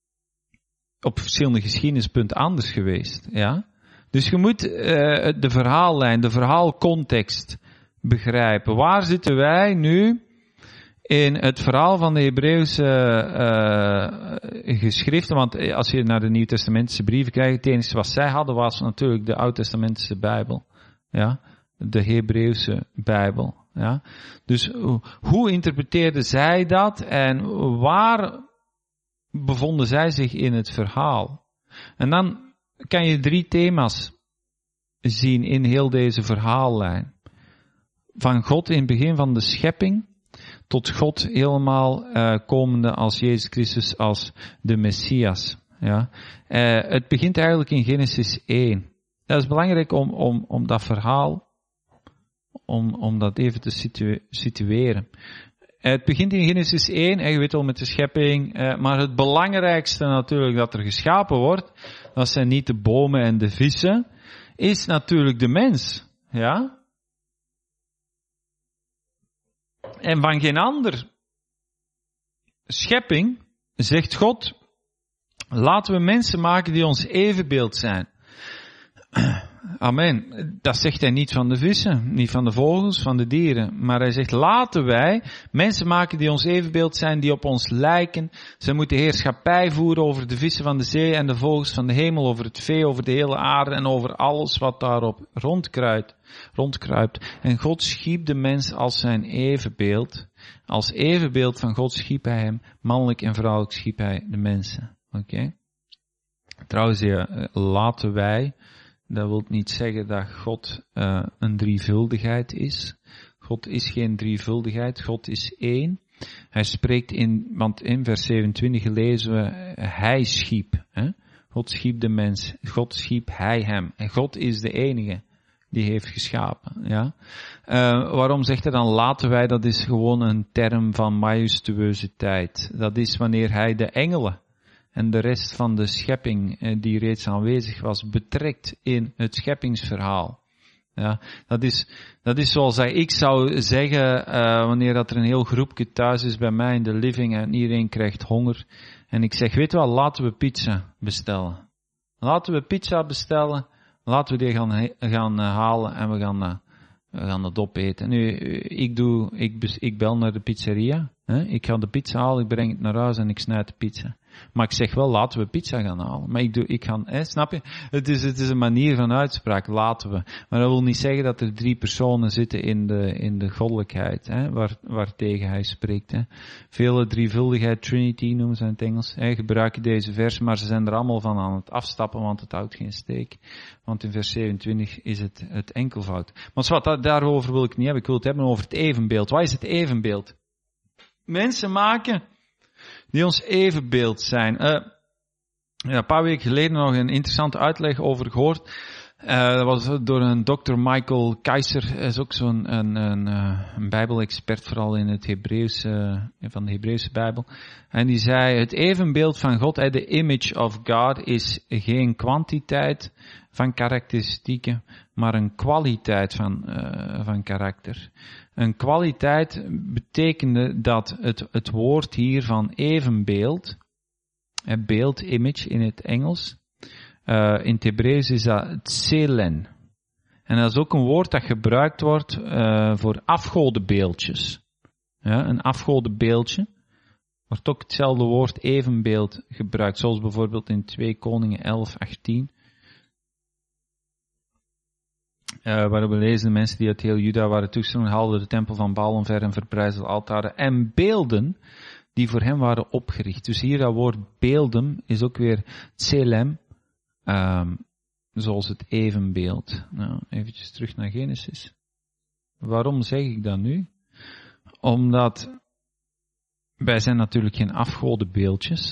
op verschillende geschiedenispunten anders geweest. Ja? Dus je moet uh, de verhaallijn, de verhaalcontext begrijpen. Waar zitten wij nu in het verhaal van de Hebreeuwse uh, geschriften, want als je naar de Nieuw-Testamentische brieven kijkt, het enige wat zij hadden was natuurlijk de Oud-Testamentische Bijbel. Ja, de Hebreeuwse Bijbel. Ja. Dus hoe interpreteerden zij dat en waar bevonden zij zich in het verhaal? En dan kan je drie thema's zien in heel deze verhaallijn. Van God in het begin van de schepping, tot God helemaal uh, komende als Jezus Christus, als de Messias. Ja. Uh, het begint eigenlijk in Genesis één. Dat is belangrijk om, om, om dat verhaal, om, om dat even te situ- situeren. Uh, het begint in Genesis één, en je weet al met de schepping, uh, maar het belangrijkste natuurlijk dat er geschapen wordt, dat zijn niet de bomen en de vissen, is natuurlijk de mens. Ja. En van geen ander schepping zegt God, laten we mensen maken die ons evenbeeld zijn. Amen. Dat zegt hij niet van de vissen, niet van de vogels, van de dieren. Maar hij zegt, laten wij mensen maken die ons evenbeeld zijn, die op ons lijken. Zij moeten heerschappij voeren over de vissen van de zee en de vogels van de hemel, over het vee, over de hele aarde en over alles wat daarop rondkruipt. rondkruipt. En God schiep de mens als zijn evenbeeld. Als evenbeeld van God schiep hij hem, mannelijk en vrouwelijk schiep hij de mensen. Oké? Okay? Trouwens, ja, laten wij, dat wil niet zeggen dat God uh, een drievuldigheid is. God is geen drievuldigheid, God is één. Hij spreekt in, want in vers zevenentwintig lezen we, hij schiep. Hè? God schiep de mens, God schiep hij hem. En God is de enige die heeft geschapen. Ja? Uh, waarom zegt hij dan laten wij? Dat is gewoon een term van majestueusiteit. Dat is wanneer hij de engelen en de rest van de schepping die reeds aanwezig was, betrekt in het scheppingsverhaal. Ja, dat is, dat is zoals ik zou zeggen, uh, wanneer dat er een heel groepje thuis is bij mij in de living en iedereen krijgt honger. En ik zeg, weet je wel, laten we pizza bestellen. Laten we pizza bestellen, laten we die gaan, gaan uh, halen en we gaan, uh, we gaan dat opeten. Nu, ik doe, ik, ik bel naar de pizzeria, hè? Ik ga de pizza halen, ik breng het naar huis en ik snijd de pizza. Maar ik zeg wel, laten we pizza gaan halen. Maar ik doe, ik ga, hè, snap je? Het is, het is een manier van uitspraak, laten we. Maar dat wil niet zeggen dat er drie personen zitten in de, in de goddelijkheid, hè, waar, waar tegen hij spreekt, hè. Vele drievuldigheid, Trinity noemen ze in het Engels, hè, gebruiken deze vers, maar ze zijn er allemaal van aan het afstappen, want het houdt geen steek. Want in vers zevenentwintig is het, het enkelvoud. Maar wat, dat, daarover wil ik niet hebben. Ik wil het hebben over het evenbeeld. Wat is het evenbeeld? Mensen maken die ons evenbeeld zijn. Uh, ja, een paar weken geleden nog een interessante uitleg over gehoord. Uh, dat was door een dokter Michael Keiser. Hij is ook zo'n een, een, een bijbelexpert, vooral in het Hebreeuws, uh, van de Hebreeuwse Bijbel. En die zei, het evenbeeld van God, de image of God, is geen kwantiteit van karakteristieken, maar een kwaliteit van, uh, van karakter. Een kwaliteit betekende dat het, het woord hier van evenbeeld, beeld, image in het Engels, uh, in het Hebreeuws is dat tselen. En dat is ook een woord dat gebruikt wordt uh, voor afgodenbeeldjes. Ja, een afgodenbeeldje wordt ook hetzelfde woord evenbeeld gebruikt, zoals bijvoorbeeld in twee Koningen elf achttien. Uh, waar we lezen, de mensen die uit heel Juda waren toegestroomd, haalden de tempel van Baal omver en verbrijzelden altaren en beelden die voor hem waren opgericht. Dus hier dat woord beelden is ook weer tselem, um, zoals het evenbeeld. Nou, eventjes terug naar Genesis. Waarom zeg ik dat nu? Omdat wij zijn natuurlijk geen afgodenbeeldjes,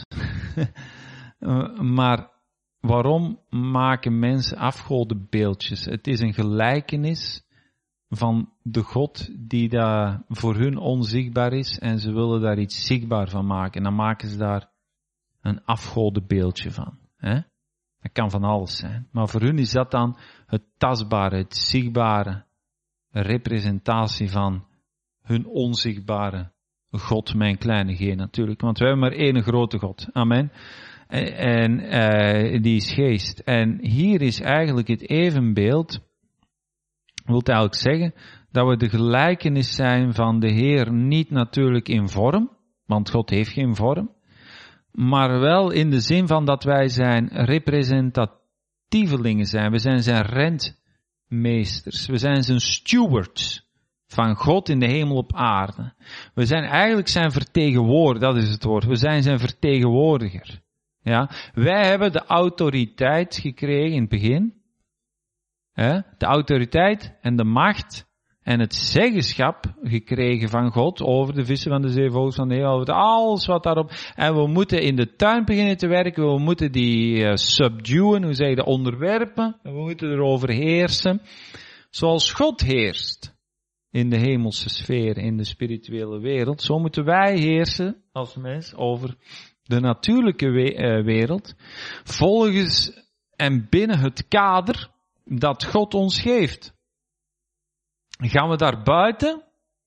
maar waarom maken mensen afgodenbeeldjes? Het is een gelijkenis van de God die daar voor hun onzichtbaar is en ze willen daar iets zichtbaar van maken. En dan maken ze daar een afgodenbeeldje van. Hè? Dat kan van alles zijn. Maar voor hun is dat dan het tastbare, het zichtbare representatie van hun onzichtbare God, mijn kleine g natuurlijk. Want we hebben maar één grote God. Amen. En uh, die is geest. En hier is eigenlijk het evenbeeld, wil eigenlijk zeggen dat we de gelijkenis zijn van de Heer, niet natuurlijk in vorm, want God heeft geen vorm, maar wel in de zin van dat wij zijn representatievelingen zijn. We zijn zijn rentmeesters. We zijn zijn stewards van God in de hemel op aarde. We zijn eigenlijk zijn vertegenwoordiger, dat is het woord. We zijn zijn vertegenwoordiger. Ja? Wij hebben de autoriteit gekregen in het begin. Hè? De autoriteit en de macht en het zeggenschap gekregen van God over de vissen van de zee, vogels van de hemel, over alles wat daarop. En we moeten in de tuin beginnen te werken, we moeten die uh, subduen, hoe zeg je dat, onderwerpen. En we moeten erover heersen, zoals God heerst in de hemelse sfeer, in de spirituele wereld. Zo moeten wij heersen als mens over de natuurlijke we- uh, wereld, volgens en binnen het kader dat God ons geeft. Gaan we daar buiten,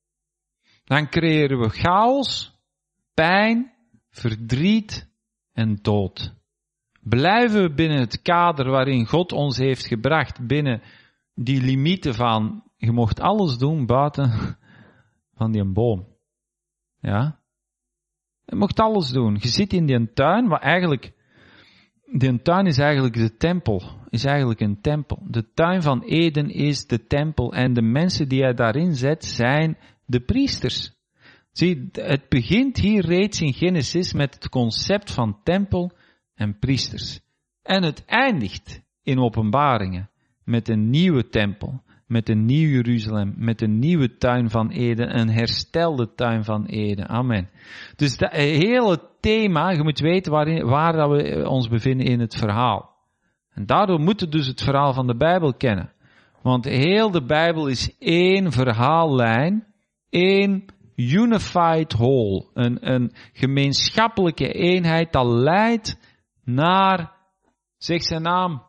dan creëren we chaos, pijn, verdriet en dood. Blijven we binnen het kader waarin God ons heeft gebracht, binnen die limieten van, je mocht alles doen buiten van die boom. Ja? Je mocht alles doen. Je zit in die tuin, wat eigenlijk, die tuin is eigenlijk de tempel, is eigenlijk een tempel. De tuin van Eden is de tempel en de mensen die hij daarin zet zijn de priesters. Zie, het begint hier reeds in Genesis met het concept van tempel en priesters. En het eindigt in Openbaringen met een nieuwe tempel, met een nieuw Jeruzalem, met een nieuwe tuin van Eden, een herstelde tuin van Eden. Amen. Dus dat hele thema, je moet weten waarin, waar dat we ons bevinden in het verhaal. En daardoor moeten we dus het verhaal van de Bijbel kennen. Want heel de Bijbel is één verhaallijn, één unified whole, een, een gemeenschappelijke eenheid dat leidt naar, zeg zijn naam,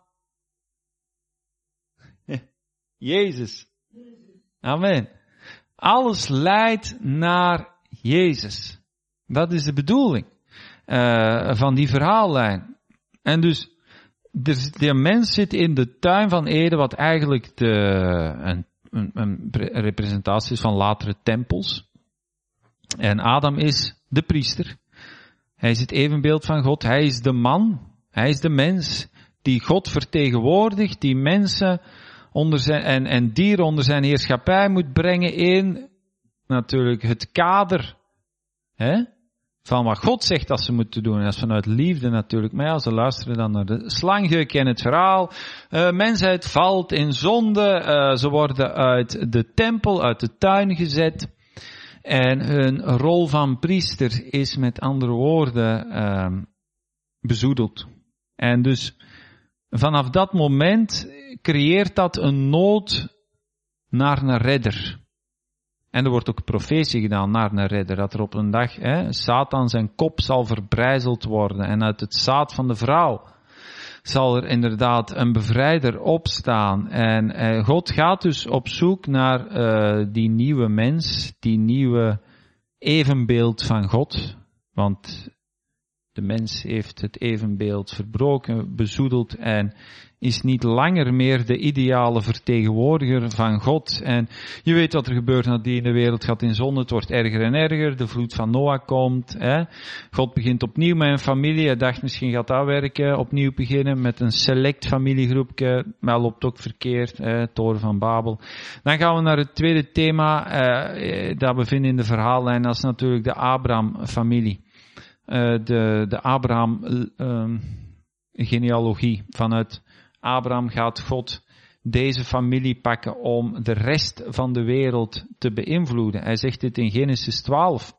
Jezus. Amen. Alles leidt naar Jezus. Dat is de bedoeling uh, van die verhaallijn. En dus, de, de mens zit in de tuin van Eden, wat eigenlijk de, een, een, een representatie is van latere tempels. En Adam is de priester. Hij is het evenbeeld van God. Hij is de man. Hij is de mens die God vertegenwoordigt, die mensen onder zijn, en, en dieren onder zijn heerschappij moet brengen in natuurlijk het kader hè, van wat God zegt dat ze moeten doen. En dat is vanuit liefde natuurlijk. Maar ja, ze luisteren dan naar de slang. Je kent het verhaal. Uh, mensheid valt in zonde. Uh, ze worden uit de tempel, uit de tuin gezet. En hun rol van priester is met andere woorden uh, bezoedeld. En dus vanaf dat moment creëert dat een nood naar een redder. En er wordt ook profetie gedaan naar een redder. Dat er op een dag hè, Satan zijn kop zal verbrijzeld worden. En uit het zaad van de vrouw zal er inderdaad een bevrijder opstaan. En eh, God gaat dus op zoek naar uh, die nieuwe mens, die nieuwe evenbeeld van God. Want de mens heeft het evenbeeld verbroken, bezoedeld en is niet langer meer de ideale vertegenwoordiger van God. En je weet wat er gebeurt nadien de wereld gaat in zonde. Het wordt erger en erger. De vloed van Noach komt. Hè. God begint opnieuw met een familie. Hij dacht misschien gaat dat werken. Opnieuw beginnen met een select familiegroepje. Maar loopt ook verkeerd. Hè. Toren van Babel. Dan gaan we naar het tweede thema. Uh, dat we vinden in de verhaallijn. Dat is natuurlijk de Abraham-familie. Uh, de, de Abraham-genealogie. Uh, Vanuit Abraham gaat God deze familie pakken om de rest van de wereld te beïnvloeden. Hij zegt dit in Genesis twaalf.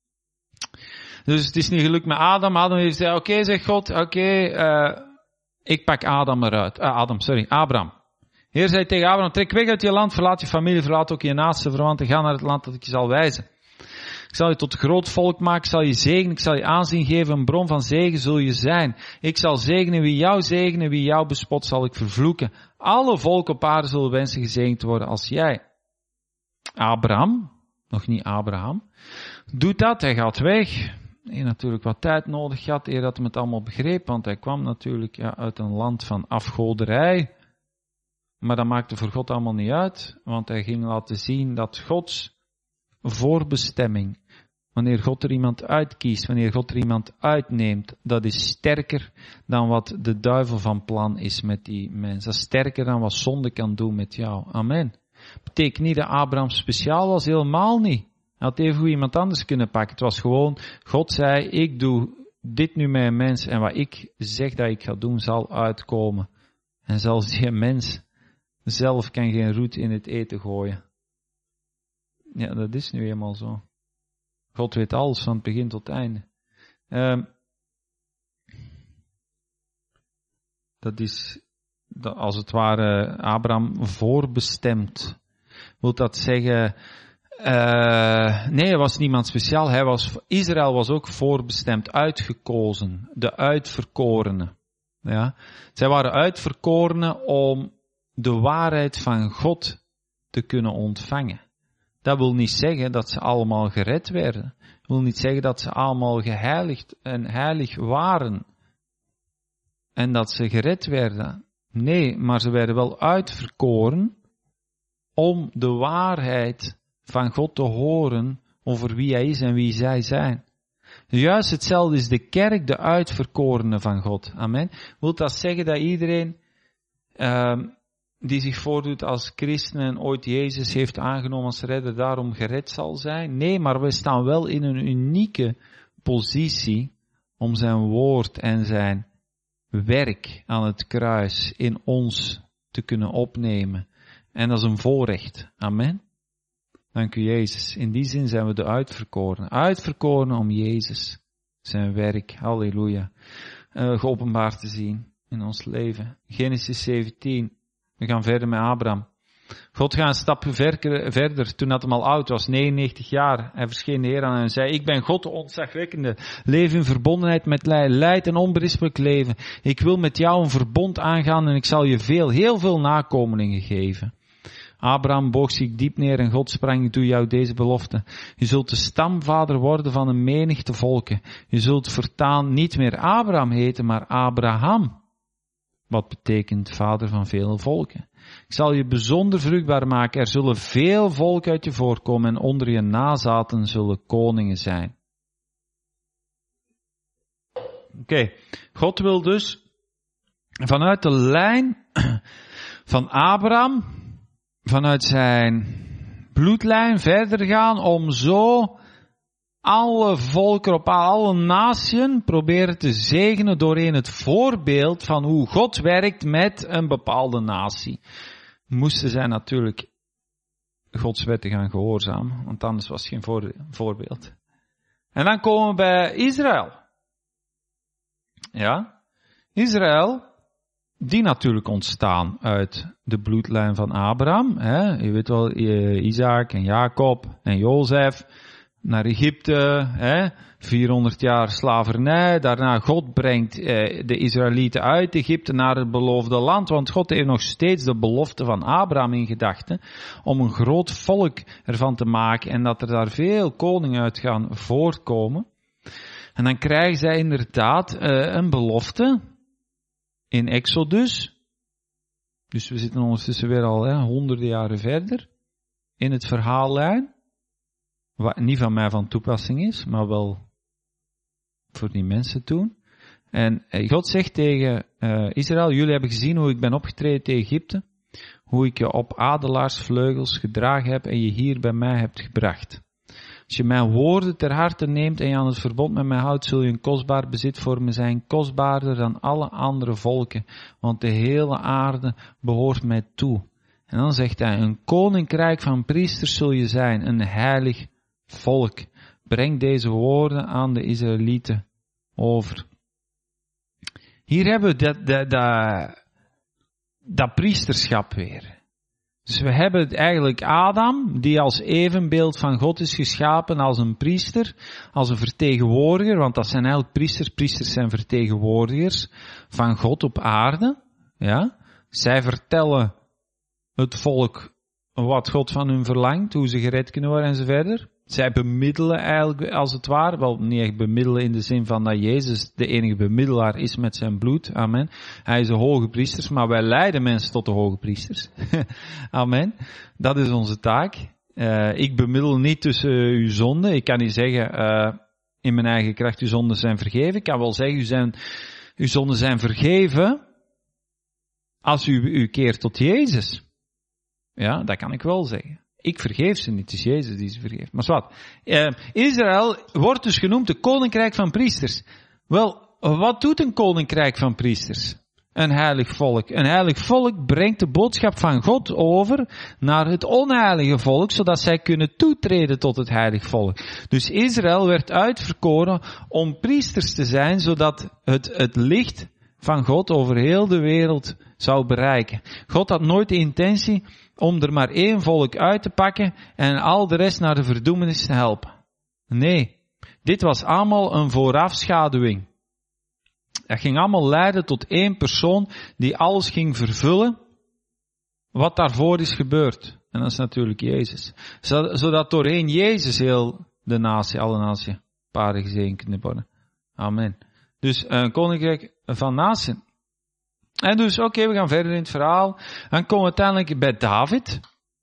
Dus het is niet gelukt met Adam. Adam heeft gezegd, oké, okay, zegt God, oké, okay, uh, ik pak Adam eruit. Uh, Adam, sorry, Abraham. Heer zei tegen Abraham, trek weg uit je land, verlaat je familie, verlaat ook je naaste verwanten, ga naar het land dat ik je zal wijzen. Ik zal je tot groot volk maken, ik zal je zegenen, ik zal je aanzien geven, een bron van zegen zul je zijn. Ik zal zegenen wie jou zegenen, wie jou bespot zal ik vervloeken. Alle volken op aarde zullen wensen gezegend worden als jij. Abraham, nog niet Abraham, doet dat, hij gaat weg. Hij heeft natuurlijk wat tijd nodig gehad eer dat hij het allemaal begreep, want hij kwam natuurlijk ja, uit een land van afgoderij. Maar dat maakte voor God allemaal niet uit, want hij ging laten zien dat Gods voorbestemming, wanneer God er iemand uitkiest, wanneer God er iemand uitneemt, dat is sterker dan wat de duivel van plan is met die mens. Dat is sterker dan wat zonde kan doen met jou. Amen. Betekent niet dat Abraham speciaal was, helemaal niet. Hij had even goed iemand anders kunnen pakken. Het was gewoon, God zei, ik doe dit nu met een mens en wat ik zeg dat ik ga doen zal uitkomen. En zelfs die mens zelf kan geen roet in het eten gooien. Ja, dat is nu eenmaal zo. God weet alles van het begin tot het einde. Um, dat is, dat als het ware, Abraham voorbestemd. Wil dat zeggen, uh, nee, hij was niemand speciaal. Hij was, Israël was ook voorbestemd, uitgekozen, de uitverkorenen. Ja, zij waren uitverkorenen om de waarheid van God te kunnen ontvangen. Dat wil niet zeggen dat ze allemaal gered werden. Dat wil niet zeggen dat ze allemaal geheiligd en heilig waren. En dat ze gered werden. Nee, maar ze werden wel uitverkoren om de waarheid van God te horen over wie hij is en wie zij zijn. Juist hetzelfde is de kerk, de uitverkorene van God. Amen. Wil dat zeggen dat iedereen uh, die zich voordoet als christen en ooit Jezus heeft aangenomen als redder, daarom gered zal zijn? Nee, maar we staan wel in een unieke positie om zijn woord en zijn werk aan het kruis in ons te kunnen opnemen. En dat is een voorrecht. Amen. Dank u Jezus. In die zin zijn we de uitverkorenen. Uitverkorenen om Jezus, zijn werk, halleluja, uh, geopenbaard te zien in ons leven. Genesis zeventien. We gaan verder met Abraham. God gaat een stap verder, toen dat hem al oud was, negenennegentig jaar. Hij verscheen de Heer aan en zei, ik ben God de ontzagwekkende. Leef in verbondenheid met mij, leid een onberispelijk leven. Ik wil met jou een verbond aangaan en ik zal je veel, heel veel nakomelingen geven. Abraham boog zich diep neer en God sprang, ik doe jou deze belofte. Je zult de stamvader worden van een menigte volken. Je zult voortaan niet meer Abraham heten, maar Abraham. Wat betekent vader van vele volken. Ik zal je bijzonder vruchtbaar maken. Er zullen veel volken uit je voorkomen en onder je nazaten zullen koningen zijn. Oké, okay. God wil dus vanuit de lijn van Abraham, vanuit zijn bloedlijn verder gaan om zo alle volken op alle naties proberen te zegenen doorheen het voorbeeld van hoe God werkt met een bepaalde natie. Moesten zij natuurlijk Gods wetten gaan gehoorzamen, want anders was het geen voor, voorbeeld. En dan komen we bij Israël. Ja, Israël, die natuurlijk ontstaan uit de bloedlijn van Abraham. Hè? Je weet wel, Isaac en Jacob en Jozef naar Egypte, hè? vierhonderd jaar slavernij. Daarna God brengt eh, de Israëlieten uit Egypte naar het beloofde land. Want God heeft nog steeds de belofte van Abraham in gedachten om een groot volk ervan te maken en dat er daar veel koningen uit gaan voortkomen. En dan krijgen zij inderdaad eh, een belofte in Exodus. Dus we zitten ondertussen weer al hè, honderden jaren verder in het verhaallijn. Wat niet van mij van toepassing is, maar wel voor die mensen toen. En God zegt tegen uh, Israël, jullie hebben gezien hoe ik ben opgetreden tegen Egypte, hoe ik je op adelaarsvleugels gedragen heb en je hier bij mij hebt gebracht. Als je mijn woorden ter harte neemt en je aan het verbond met mij houdt, zul je een kostbaar bezit voor me zijn, kostbaarder dan alle andere volken, want de hele aarde behoort mij toe. En dan zegt hij, een koninkrijk van priesters zul je zijn, een heilig volk. Breng deze woorden aan de Israëlieten over. Hier hebben we dat, dat, dat, dat priesterschap weer. Dus we hebben eigenlijk Adam, die als evenbeeld van God is geschapen als een priester, als een vertegenwoordiger, want dat zijn eigenlijk priesters. Priesters zijn vertegenwoordigers van God op aarde. Ja? Zij vertellen het volk wat God van hun verlangt, hoe ze gered kunnen worden en zo verder. Zij bemiddelen eigenlijk als het ware, wel niet echt bemiddelen in de zin van dat Jezus de enige bemiddelaar is met zijn bloed, amen. Hij is de hoge priester, maar wij leiden mensen tot de hoge priesters. Amen. Dat is onze taak. Uh, ik bemiddel niet tussen uw zonden. Ik kan niet zeggen, uh, in mijn eigen kracht, uw zonden zijn vergeven. Ik kan wel zeggen, uw, zijn, uw zonden zijn vergeven als u u keert tot Jezus. Ja, dat kan ik wel zeggen. Ik vergeef ze niet, het is Jezus die ze vergeeft. Maar wat? Uh, Israël wordt dus genoemd de koninkrijk van priesters. Wel, wat doet een koninkrijk van priesters? Een heilig volk. Een heilig volk brengt de boodschap van God over naar het onheilige volk, zodat zij kunnen toetreden tot het heilig volk. Dus Israël werd uitverkoren om priesters te zijn, zodat het, het licht van God over heel de wereld zou bereiken. God had nooit de intentie om er maar één volk uit te pakken en al de rest naar de verdoemenis te helpen. Nee, dit was allemaal een voorafschaduwing. Dat ging allemaal leiden tot één persoon die alles ging vervullen wat daarvoor is gebeurd. En dat is natuurlijk Jezus. Zodat doorheen Jezus heel de natie, alle natie, paren gezegend kunnen worden. Amen. Dus een koninkrijk van natie. En dus, oké, okay, we gaan verder in het verhaal. Dan komen we uiteindelijk bij David.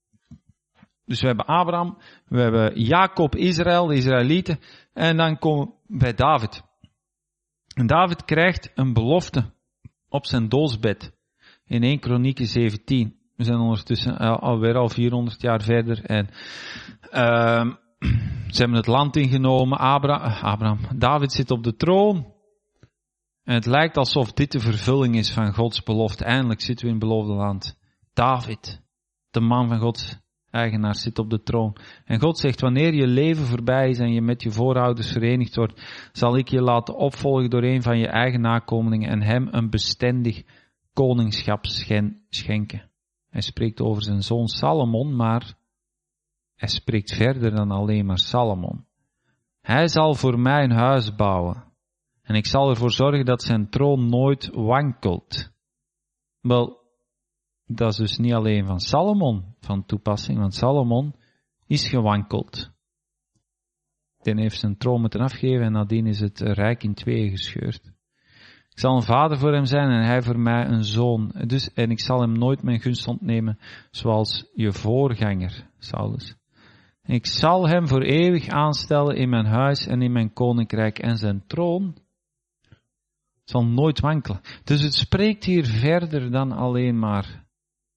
Dus we hebben Abraham, we hebben Jacob, Israël, de Israëlieten. En dan komen we bij David. En David krijgt een belofte op zijn doodsbed. In eerste Kronieken zeventien. We zijn ondertussen alweer al vierhonderd jaar verder. En uh, ze hebben het land ingenomen. Abra- Abraham, David zit op de troon. En het lijkt alsof dit de vervulling is van Gods belofte. Eindelijk zitten we in het beloofde land. David, de man van Gods eigenaar, zit op de troon. En God zegt, wanneer je leven voorbij is en je met je voorouders verenigd wordt, zal ik je laten opvolgen door een van je eigen nakomelingen en hem een bestendig koningschap schenken. Hij spreekt over zijn zoon Salomon, maar hij spreekt verder dan alleen maar Salomon. Hij zal voor mij een huis bouwen. En ik zal ervoor zorgen dat zijn troon nooit wankelt. Wel, dat is dus niet alleen van Salomon van toepassing, want Salomon is gewankeld. Die heeft zijn troon moeten afgeven en nadien is het rijk in tweeën gescheurd. Ik zal een vader voor hem zijn en hij voor mij een zoon. Dus, en ik zal hem nooit mijn gunst ontnemen, zoals je voorganger, Saulus. Ik zal hem voor eeuwig aanstellen in mijn huis en in mijn koninkrijk en zijn troon zal nooit wankelen. Dus het spreekt hier verder dan alleen maar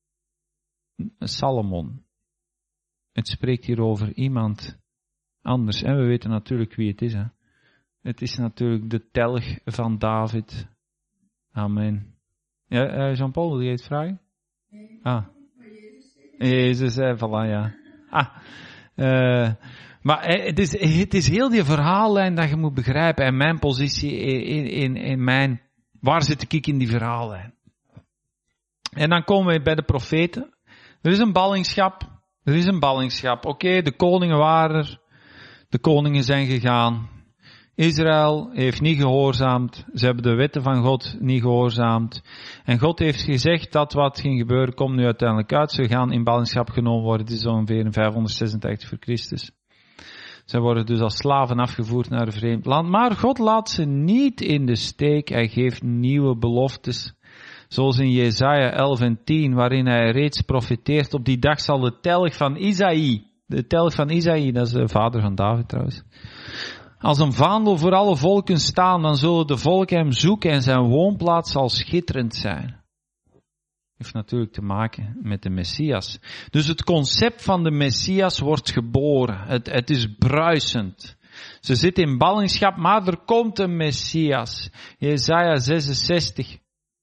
Salomon. Het spreekt hier over iemand anders. En we weten natuurlijk wie het is. Hè? Het is natuurlijk de telg van David. Amen. Ja, Jean-Paul, wil je het vragen? Ah. Jezus, hè, voilà, ja. Ah. Uh, maar het is, het is heel die verhaallijn dat je moet begrijpen. En mijn positie in, in, in mijn... Waar zit ik in die verhaallijn? En dan komen we bij de profeten. Er is een ballingschap. Er is een ballingschap. Oké, okay, de koningen waren er. De koningen zijn gegaan. Israël heeft niet gehoorzaamd. Ze hebben de wetten van God niet gehoorzaamd. En God heeft gezegd dat wat ging gebeuren, komt nu uiteindelijk uit. Ze gaan in ballingschap genomen worden. Het is ongeveer in vijfhonderdzesentachtig voor Christus. Ze worden dus als slaven afgevoerd naar een vreemd land. Maar God laat ze niet in de steek. Hij geeft nieuwe beloftes. Zoals in Jesaja elf en tien, waarin hij reeds profeteert. Op die dag zal de telg van Isaïe. De telg van Isaïe, dat is de vader van David trouwens. Als een vaandel voor alle volken staan, dan zullen de volken hem zoeken en zijn woonplaats zal schitterend zijn. Heeft natuurlijk te maken met de Messias. Dus het concept van de Messias wordt geboren. Het, het is bruisend. Ze zitten in ballingschap, maar er komt een Messias. Jesaja zesenzestig.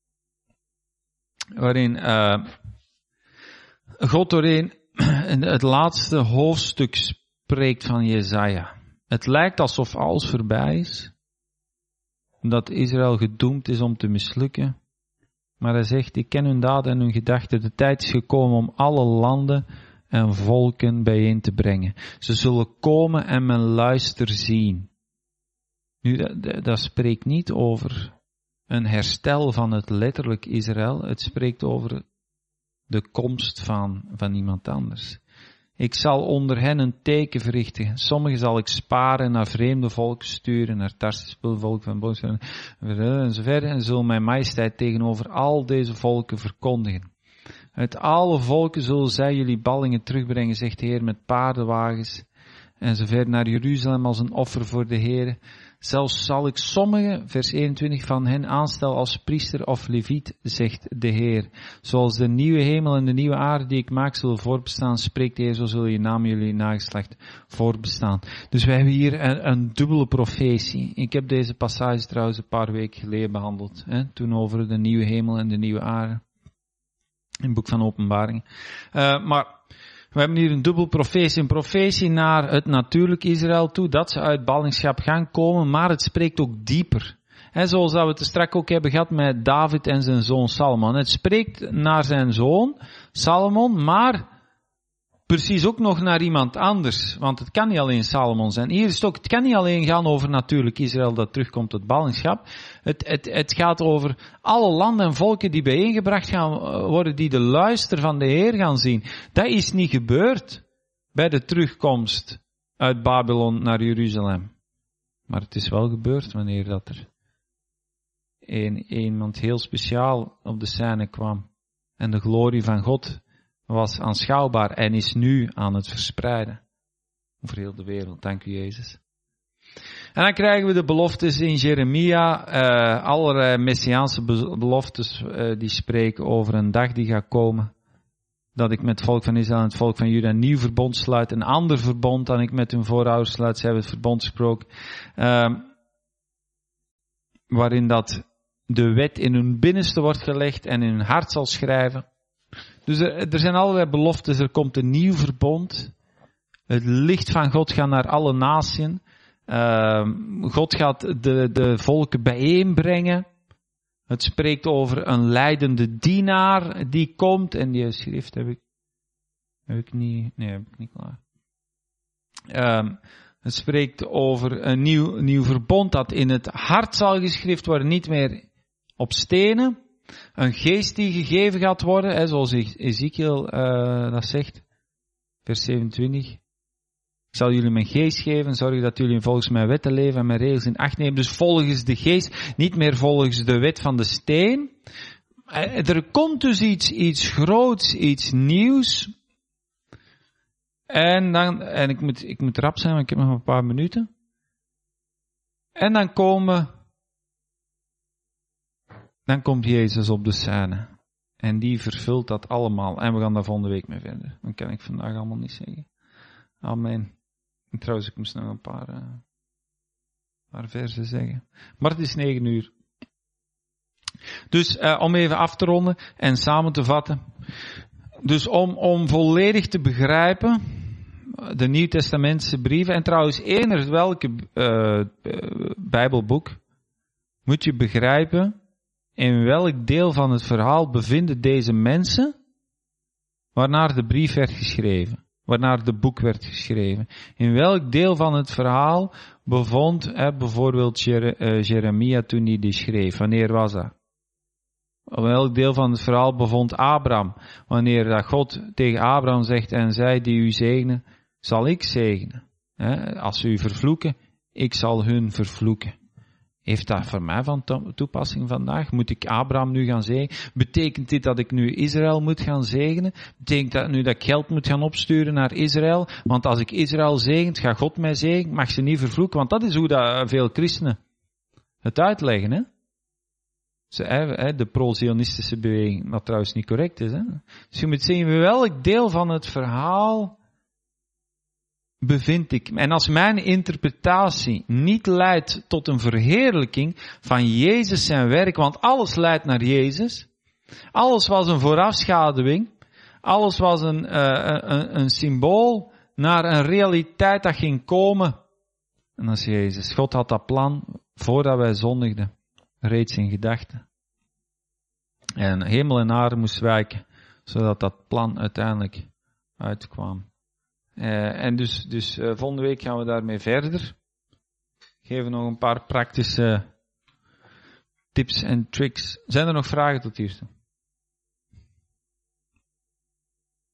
Waarin uh, God doorheen het laatste hoofdstuk spreekt van Jesaja. Het lijkt alsof alles voorbij is. Dat Israël gedoemd is om te mislukken. Maar hij zegt, ik ken hun daden en hun gedachten. De tijd is gekomen om alle landen en volken bijeen te brengen. Ze zullen komen en men luister zien. Nu, dat, dat spreekt niet over een herstel van het letterlijk Israël. Het spreekt over de komst van, van iemand anders. Ik zal onder hen een teken verrichten. Sommigen zal ik sparen, naar vreemde volken sturen, naar Tarsis, volk van Boos en zo verder. En zullen mijn majesteit tegenover al deze volken verkondigen. Uit alle volken zullen zij jullie ballingen terugbrengen, zegt de Heer, met paardenwagens. En zo verder naar Jeruzalem als een offer voor de Heer. Zelfs zal ik sommigen, vers eenentwintig, van hen aanstellen als priester of leviet, zegt de Heer. Zoals de nieuwe hemel en de nieuwe aarde die ik maak zullen voorbestaan, spreekt de Heer, zo zullen je naam jullie nageslacht voorbestaan. Dus wij hebben hier een, een dubbele profetie. Ik heb deze passage trouwens een paar weken geleden behandeld. Hè, toen over de nieuwe hemel en de nieuwe aarde. In het boek van Openbaring. Uh, maar... We hebben hier een dubbel profetie. Een profetie naar het natuurlijk Israël toe, dat ze uit ballingschap gaan komen, maar het spreekt ook dieper. He, zoals dat we het straks ook hebben gehad met David en zijn zoon Salomon. Het spreekt naar zijn zoon Salomon, maar precies ook nog naar iemand anders. Want het kan niet alleen Salomon zijn. Hier is het ook, het kan niet alleen gaan over natuurlijk Israël dat terugkomt tot ballingschap. Het, het, het gaat over alle landen en volken die bijeengebracht gaan worden, die de luister van de Heer gaan zien. Dat is niet gebeurd bij de terugkomst uit Babylon naar Jeruzalem. Maar het is wel gebeurd wanneer dat er een, iemand heel speciaal op de scène kwam. En de glorie van God was aanschouwbaar en is nu aan het verspreiden. Over heel de wereld. Dank u, Jezus. En dan krijgen we de beloftes in Jeremia. Uh, allerlei messiaanse beloftes uh, die spreken over een dag die gaat komen. Dat ik met het volk van Israël en het volk van Juda een nieuw verbond sluit. Een ander verbond dan ik met hun voorouders sluit. Ze hebben het verbond gesproken. Uh, waarin dat de wet in hun binnenste wordt gelegd en in hun hart zal schrijven. Dus er, er zijn allerlei beloftes. Er komt een nieuw verbond. Het licht van God gaat naar alle naties. Uh, God gaat de, de volken bijeenbrengen. Het spreekt over een leidende dienaar die komt. En die schrift heb ik, heb ik niet, nee, heb ik niet klaar. Uh, het spreekt over een nieuw, nieuw verbond dat in het hart zal geschreven worden, niet meer op stenen. Een geest die gegeven gaat worden, hè, zoals Ezekiel uh, dat zegt, vers zevenentwintig. Ik zal jullie mijn geest geven, zorg dat jullie volgens mijn wetten leven en mijn regels in acht nemen. Dus volgens de geest, niet meer volgens de wet van de steen. Er komt dus iets, iets groots, iets nieuws. En dan, en ik moet, ik moet rap zijn, want ik heb nog een paar minuten. En dan komen, dan komt Jezus op de scène. En die vervult dat allemaal. En we gaan daar volgende week mee verder. Dat kan ik vandaag allemaal niet zeggen. Amen. En trouwens, ik moest nog een paar, uh, paar versen zeggen. Maar het is negen uur. Dus uh, om even af te ronden en samen te vatten. Dus om, om volledig te begrijpen de Nieuw-Testamentse brieven. En trouwens, eender welke uh, Bijbelboek moet je begrijpen in welk deel van het verhaal bevinden deze mensen waarnaar de brief werd geschreven. Waarnaar de boek werd geschreven. In welk deel van het verhaal bevond hè, bijvoorbeeld Jere, uh, Jeremia toen hij die schreef? Wanneer was dat? In welk deel van het verhaal bevond Abraham? Wanneer dat God tegen Abraham zegt, en zij die u zegenen, zal ik zegenen. Hè? Als ze u vervloeken, ik zal hun vervloeken. Heeft dat voor mij van toepassing vandaag? Moet ik Abraham nu gaan zegenen? Betekent dit dat ik nu Israël moet gaan zegenen? Betekent dat nu dat ik geld moet gaan opsturen naar Israël? Want als ik Israël zegent, gaat God mij zegenen? Mag ze niet vervloeken? Want dat is hoe dat veel christenen het uitleggen, hè? De pro-Zionistische beweging, wat trouwens niet correct is, hè? Dus je moet zien welk deel van het verhaal bevind ik. En als mijn interpretatie niet leidt tot een verheerlijking van Jezus zijn werk, want alles leidt naar Jezus. Alles was een voorafschaduwing. Alles was een, uh, een, een symbool naar een realiteit dat ging komen. En dat is Jezus. God had dat plan voordat wij zondigden. Reeds in gedachten. En hemel en aarde moest wijken, zodat dat plan uiteindelijk uitkwam. Uh, en dus, dus uh, volgende week gaan we daarmee verder. Geven nog een paar praktische tips en tricks. Zijn er nog vragen tot hiertoe?